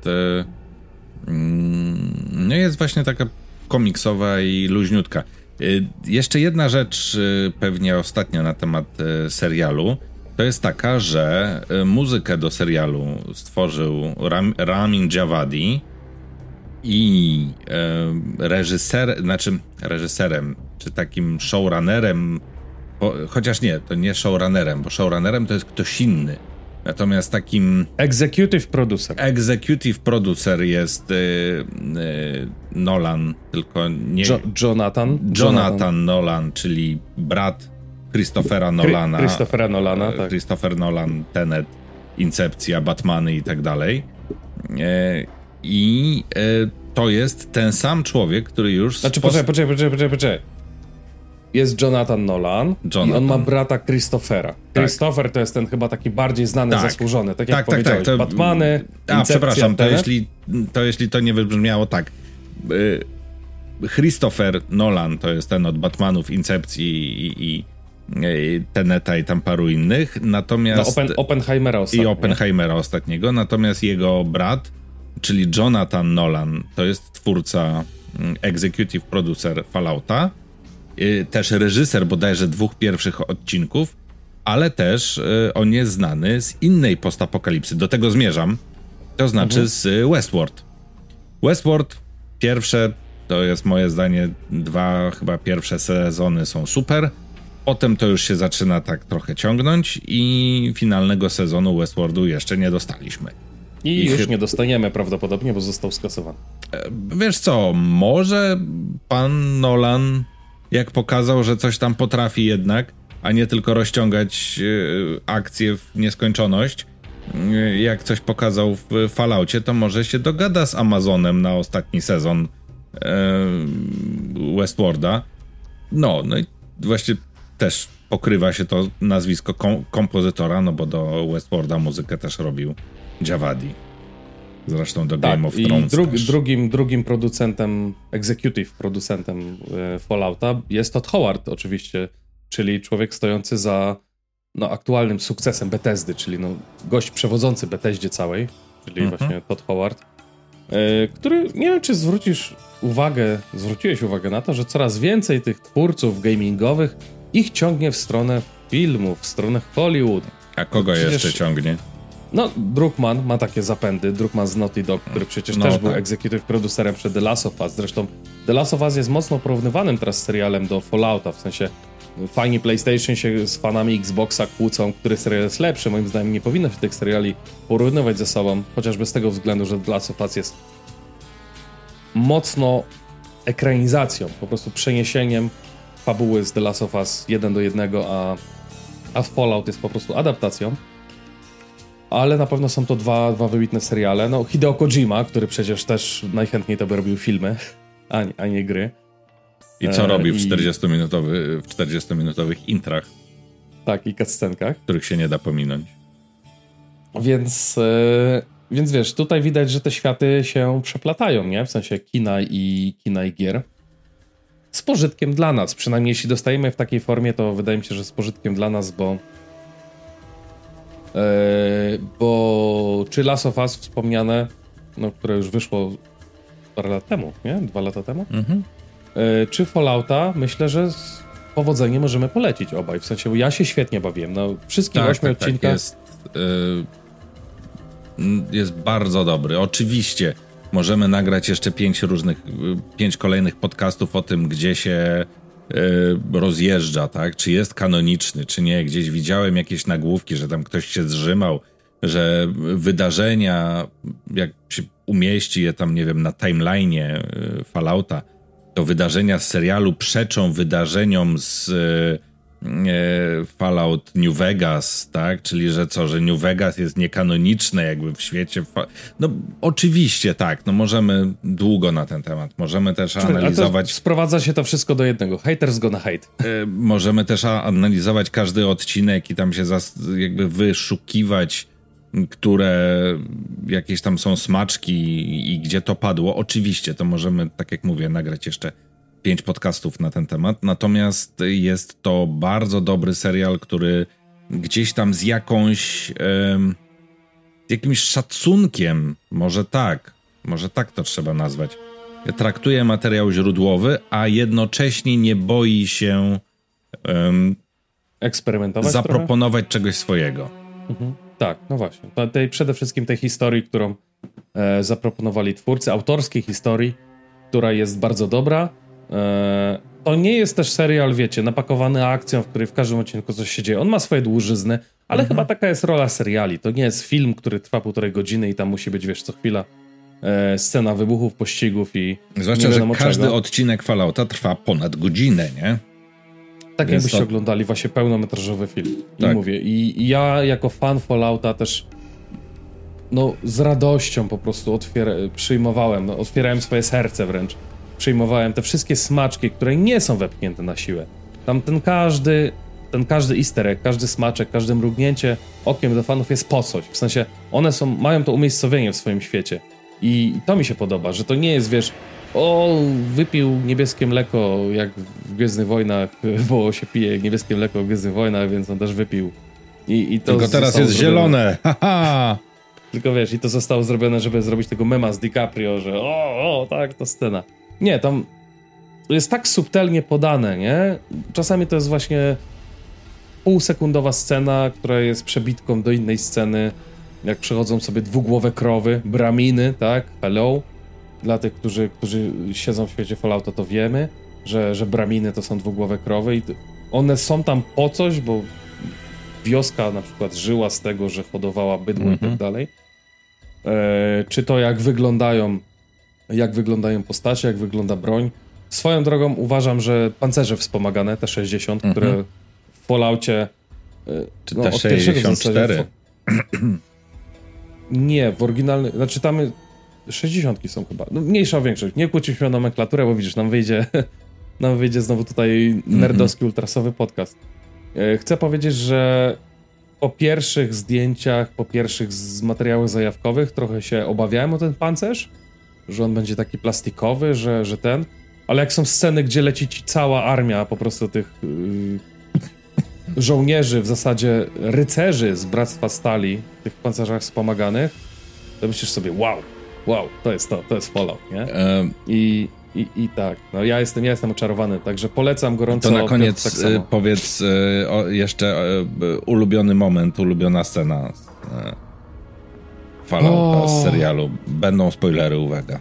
jest właśnie taka komiksowa i luźniutka. Jeszcze jedna rzecz, pewnie ostatnio na temat serialu, to jest taka, że muzykę do serialu stworzył Ramin Djawadi i reżyserem, czy takim showrunnerem, chociaż nie, to nie showrunnerem, bo showrunnerem to jest ktoś inny. Natomiast takim... Executive producer jest Nolan, tylko nie... Jonathan Nolan, czyli brat Christophera Nolana. Tak. Christopher Nolan, Tenet, Incepcja, Batmany i tak dalej. To jest ten sam człowiek, który już... Znaczy, poczekaj. Jest Jonathan Nolan i on ma brata Christophera. Christopher to jest ten chyba taki bardziej znany, zasłużony. Tak jak powiedziałeś, Batmany, Incepcja, przepraszam, to jeśli to nie wybrzmiało tak. Christopher Nolan to jest ten od Batmanów, Incepcji i Teneta i tam paru innych, natomiast... Oppenheimera ostatniego. I Oppenheimera ostatniego, natomiast jego brat, czyli Jonathan Nolan, to jest twórca, executive producer Fallouta, też reżyser bodajże 2 pierwszych odcinków, ale też on jest znany z innej postapokalipsy. Do tego zmierzam. To znaczy z Westworld. Westworld pierwsze, to jest moje zdanie, 2 chyba pierwsze sezony są super. Potem to już się zaczyna tak trochę ciągnąć i finalnego sezonu Westworldu jeszcze nie dostaliśmy. I już nie dostaniemy prawdopodobnie, bo został skasowany. Wiesz co, może pan Nolan, jak pokazał, że coś tam potrafi jednak, a nie tylko rozciągać akcje w nieskończoność, jak coś pokazał w Falloutie, to może się dogada z Amazonem na ostatni sezon Westworlda. No i właśnie też pokrywa się to nazwisko kompozytora, no bo do Westworlda muzykę też robił Djawadi. Zresztą do Game of Thrones drugim producentem, executive producentem Fallouta jest Todd Howard oczywiście, czyli człowiek stojący za aktualnym sukcesem Bethesdy, czyli gość przewodzący Bethesdzie całej, czyli właśnie Todd Howard, który, nie wiem czy zwróciłeś uwagę na to, że coraz więcej tych twórców gamingowych ich ciągnie w stronę filmów, w stronę Hollywood. A kogo jeszcze ciągnie? Druckmann ma takie zapędy. Druckmann z Naughty Dog, który przecież też był executive producerem przed The Last of Us. Zresztą The Last of Us jest mocno porównywanym teraz serialem do Fallouta, w sensie fani PlayStation się z fanami Xboxa kłócą, który serial jest lepszy. Moim zdaniem nie powinno się tych seriali porównywać ze sobą, chociażby z tego względu, że The Last of Us jest mocno ekranizacją, po prostu przeniesieniem fabuły z The Last of Us 1:1, a Fallout jest po prostu adaptacją. Ale na pewno są to dwa wybitne seriale. Hideo Kojima, który przecież też najchętniej to by robił filmy, a nie gry. I co robi w 40-minutowych intrach. Tak, i cutscenkach. Których się nie da pominąć. Więc Więc wiesz, tutaj widać, że te światy się przeplatają, nie? W sensie kina i gier. Z pożytkiem dla nas. Przynajmniej jeśli dostajemy w takiej formie, to wydaje mi się, że z pożytkiem dla nas, bo czy Last of Us wspomniane, no, które już wyszło parę lat temu, nie? 2 lata temu? Czy Fallouta, myślę, że z powodzeniem możemy polecić obaj. W sensie, ja się świetnie bawiłem. No, wszystkich 8 odcinkach. Jest bardzo dobry. Oczywiście możemy nagrać jeszcze 5 kolejnych podcastów o tym, gdzie się rozjeżdża, tak? Czy jest kanoniczny, czy nie. Gdzieś widziałem jakieś nagłówki, że tam ktoś się zżymał, że wydarzenia, jak się umieści je tam, nie wiem, na timeline'ie Fallouta, to wydarzenia z serialu przeczą wydarzeniom z Fallout New Vegas, tak? Czyli, że New Vegas jest niekanoniczne jakby w świecie. No oczywiście tak, no możemy długo na ten temat. Możemy też analizować... Sprowadza się to wszystko do jednego. Haters gonna hate. Możemy też analizować każdy odcinek i tam się jakby wyszukiwać, które jakieś tam są smaczki i gdzie to padło. Oczywiście, to możemy, tak jak mówię, nagrać jeszcze 5 podcastów na ten temat, natomiast jest to bardzo dobry serial, który gdzieś tam z jakimś szacunkiem, może tak to trzeba nazwać, traktuje materiał źródłowy, a jednocześnie nie boi się eksperymentować, zaproponować czegoś swojego. Tak, no właśnie. Przede wszystkim tej historii, którą zaproponowali twórcy, autorskiej historii, która jest bardzo dobra. To nie jest też serial, wiecie, napakowany akcją, w której w każdym odcinku coś się dzieje. On ma swoje dłużyzny, ale chyba taka jest rola seriali. To nie jest film, który trwa 1,5 godziny i tam musi być, wiesz, co chwila scena wybuchów, pościgów i zwłaszcza, że każdy odcinek Fallouta trwa ponad godzinę, nie? Tak jakbyście oglądali właśnie pełnometrażowy film. Tak. I mówię, i ja jako fan Fallouta też z radością po prostu przyjmowałem, otwierałem swoje serce wręcz. Przyjmowałem te wszystkie smaczki, które nie są wepchnięte na siłę. Tam ten każdy easter egg, każdy smaczek, każde mrugnięcie okiem do fanów jest po coś. W sensie one mają to umiejscowienie w swoim świecie. I to mi się podoba, że to nie jest, wiesz, wypił niebieskie mleko jak w Gwiezdnych Wojnach, bo się pije niebieskie mleko w Gwiezdnych Wojnach, więc on też wypił. I to tylko teraz jest zielone. Haha. Tylko wiesz, i to zostało zrobione, żeby zrobić tego mema z DiCaprio, że tak, to scena. Nie, tam jest tak subtelnie podane, nie? Czasami to jest właśnie półsekundowa scena, która jest przebitką do innej sceny, jak przechodzą sobie dwugłowe krowy, braminy, tak? Hello. Dla tych, którzy siedzą w świecie Fallouta, to wiemy, że braminy to są dwugłowe krowy i one są tam po coś, bo wioska na przykład żyła z tego, że hodowała bydło i tak dalej. Czy to jak wyglądają postacie, jak wygląda broń. Swoją drogą uważam, że pancerze wspomagane, te 60, które w Falloutie... Czy te 64? Nie, w oryginalnym... Znaczy tam 60 są chyba. No, mniejsza o większość. Nie kłóćmy się o nomenklaturę, bo widzisz, nam wyjdzie znowu tutaj nerdowski, ultrasowy podcast. Chcę powiedzieć, że po pierwszych zdjęciach, po pierwszych materiałach zajawkowych trochę się obawiałem o ten pancerz, że on będzie taki plastikowy, że ten... Ale jak są sceny, gdzie leci ci cała armia po prostu tych żołnierzy, w zasadzie rycerzy z Bractwa Stali, w tych pancerzach wspomaganych, to myślisz sobie, wow, to jest Fallout, nie? I tak, no ja jestem oczarowany, także polecam gorąco. To na koniec powiedz jeszcze ulubiony moment, ulubiona scena Fallouta z serialu. Będą spoilery, uwaga.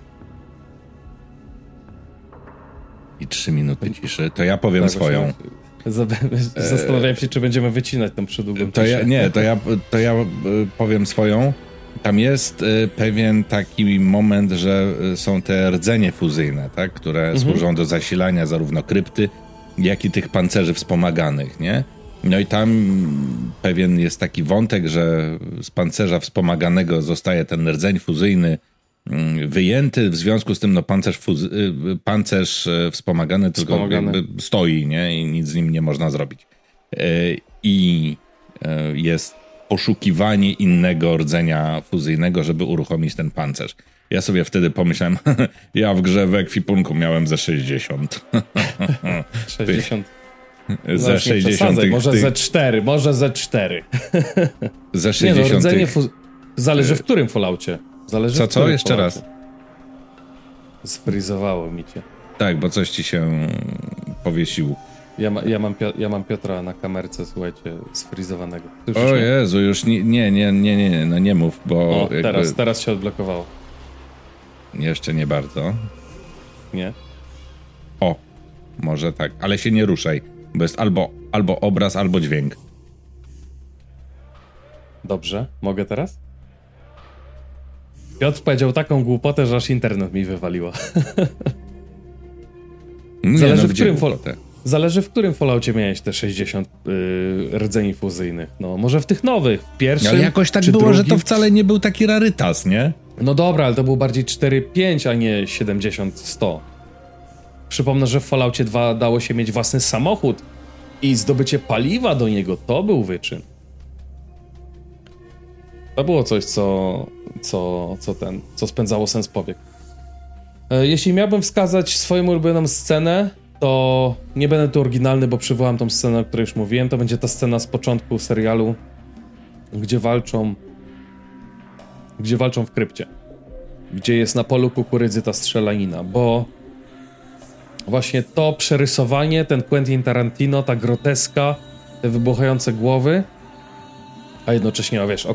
I 3 minuty ciszy. To ja powiem swoją. Zastanawiałem się, czy będziemy wycinać tą przydługą ciszę. To ja powiem swoją. Tam jest pewien taki moment, że są te rdzenie fuzyjne, tak, które służą do zasilania zarówno krypty, jak i tych pancerzy wspomaganych, nie? No i tam pewien jest taki wątek, że z pancerza wspomaganego zostaje ten rdzeń fuzyjny wyjęty, w związku z tym pancerz wspomagany tylko jakby stoi, nie? I nic z nim nie można zrobić. I jest poszukiwanie innego rdzenia fuzyjnego, żeby uruchomić ten pancerz. Ja sobie wtedy pomyślałem, ja w grze w ekwipunku miałem ze 60. 60. Ze 60. Może ze 4, może ze 4. Ze 60. Nie, no, rdzenie zależy w którym Falloutie. Zależy Co? Jeszcze raz. Sfrizowało mi cię. Tak, bo coś ci się powiesiło. Ja mam Piotra na kamerce, słuchajcie, sfrizowanego. O Jezu, już nie, no nie mów, bo... O, teraz się odblokowało. Jeszcze nie bardzo. Nie? O, może tak, ale się nie ruszaj, bo jest albo obraz, albo dźwięk. Dobrze, mogę teraz? Piotr powiedział taką głupotę, że aż internet mi wywaliło. Zależy w którym Falloutie miałeś te 60 rdzeni fuzyjnych. No, może w tych nowych, w pierwszym. Ale jakoś tak było, drugim, że to wcale nie był taki rarytas, nie? No dobra, ale to był bardziej 4-5, a nie 70-100. Przypomnę, że w Falloutie 2 dało się mieć własny samochód i zdobycie paliwa do niego, to był wyczyn. To było coś, co spędzało sens powiek. Jeśli miałbym wskazać swoją ulubioną scenę, to nie będę tu oryginalny, bo przywołam tą scenę, o której już mówiłem. To będzie ta scena z początku serialu, gdzie walczą w krypcie. Gdzie jest na polu kukurydzy ta strzelanina, bo właśnie to przerysowanie, ten Quentin Tarantino, ta groteska, te wybuchające głowy, a jednocześnie, wiesz,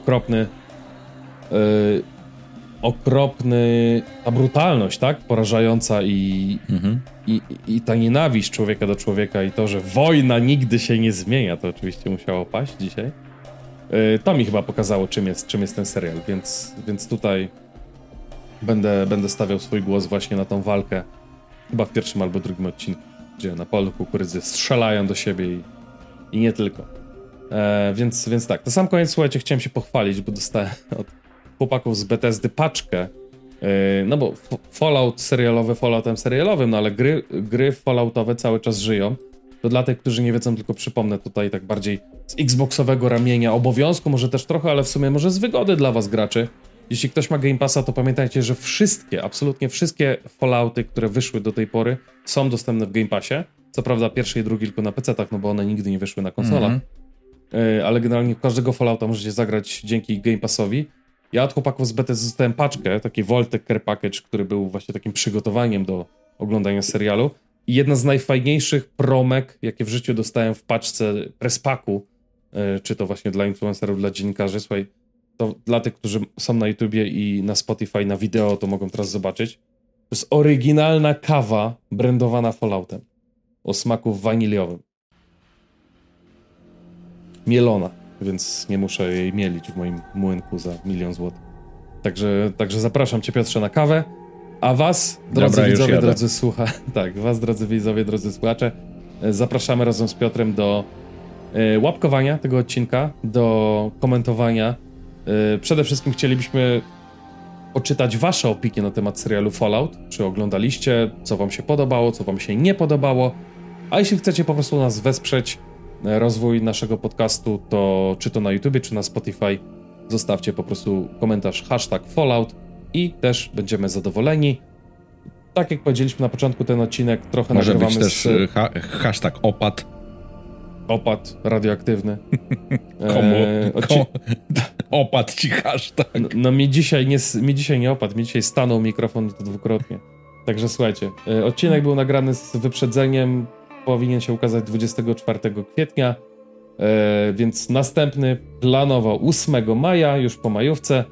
ta brutalność, tak? Porażająca i ta nienawiść człowieka do człowieka i to, że wojna nigdy się nie zmienia, to oczywiście musiało paść dzisiaj. To mi chyba pokazało, czym jest ten serial, więc tutaj będę stawiał swój głos właśnie na tą walkę, chyba w pierwszym albo drugim odcinku, gdzie na polu kukurydzy strzelają do siebie i nie tylko. Więc tak, na sam koniec, słuchajcie, chciałem się pochwalić, bo dostałem od chłopaków z Bethesdy paczkę, no bo Fallout serialowy Falloutem serialowym, no ale gry Falloutowe cały czas żyją. To dla tych, którzy nie wiedzą, tylko przypomnę tutaj tak bardziej z Xboxowego ramienia obowiązku, może też trochę, ale w sumie może z wygody dla was graczy. Jeśli ktoś ma Game Passa, to pamiętajcie, że absolutnie wszystkie Fallouty, które wyszły do tej pory, są dostępne w Game Passie. Co prawda pierwszy i drugi tylko na PC-tach, no bo one nigdy nie wyszły na konsolach. Ale generalnie każdego Fallouta możecie zagrać dzięki Game Passowi. Ja od chłopaków z Bethesdy dostałem paczkę, taki Vault Care Package, który był właśnie takim przygotowaniem do oglądania serialu. I jedna z najfajniejszych promek, jakie w życiu dostałem w paczce press-packu, czy to właśnie dla influencerów, dla dziennikarzy. Słuchaj, to dla tych, którzy są na YouTubie i na Spotify, na wideo, to mogą teraz zobaczyć. To jest oryginalna kawa brandowana Falloutem o smaku waniliowym. Mielona, więc nie muszę jej mielić w moim młynku za 1 000 000 złotych. Także zapraszam cię, Piotrze, na kawę, a was, drodzy widzowie, drodzy słuchacze, tak, was, drodzy widzowie, drodzy słuchacze, zapraszamy razem z Piotrem do łapkowania tego odcinka, do komentowania. Przede wszystkim chcielibyśmy poczytać wasze opinie na temat serialu Fallout, czy oglądaliście, co wam się podobało, co wam się nie podobało, a jeśli chcecie po prostu nas wesprzeć, rozwój naszego podcastu, to czy to na YouTubie, czy na Spotify, zostawcie po prostu komentarz #Fallout i też będziemy zadowoleni. Tak jak powiedzieliśmy na początku, ten odcinek trochę może nagrywamy być też #opad. Opad radioaktywny. Opad ci hashtag. No mi dzisiaj nie opadł, mi dzisiaj stanął mikrofon i to dwukrotnie. Także słuchajcie, odcinek był nagrany z wyprzedzeniem, powinien się ukazać 24 kwietnia, więc następny planowo 8 maja, już po majówce.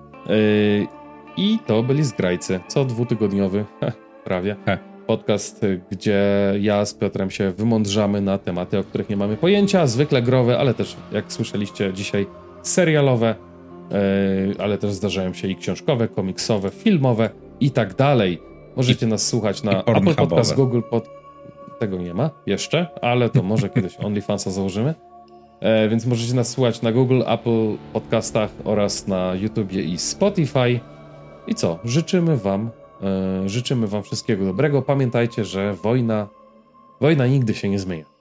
I to byli Zgrajcy, co dwutygodniowy, prawie, podcast, gdzie ja z Piotrem się wymądrzamy na tematy, o których nie mamy pojęcia, zwykle growe, ale też, jak słyszeliście dzisiaj, serialowe, ale też zdarzają się i książkowe, komiksowe, filmowe i tak dalej. Możecie nas słuchać na Apple Podcast, Google Podcast. Tego nie ma jeszcze, ale to może kiedyś OnlyFansa założymy. Więc możecie nas słuchać na Google, Apple Podcastach oraz na YouTubie i Spotify. I co? Życzymy wam wszystkiego dobrego. Pamiętajcie, że wojna nigdy się nie zmienia.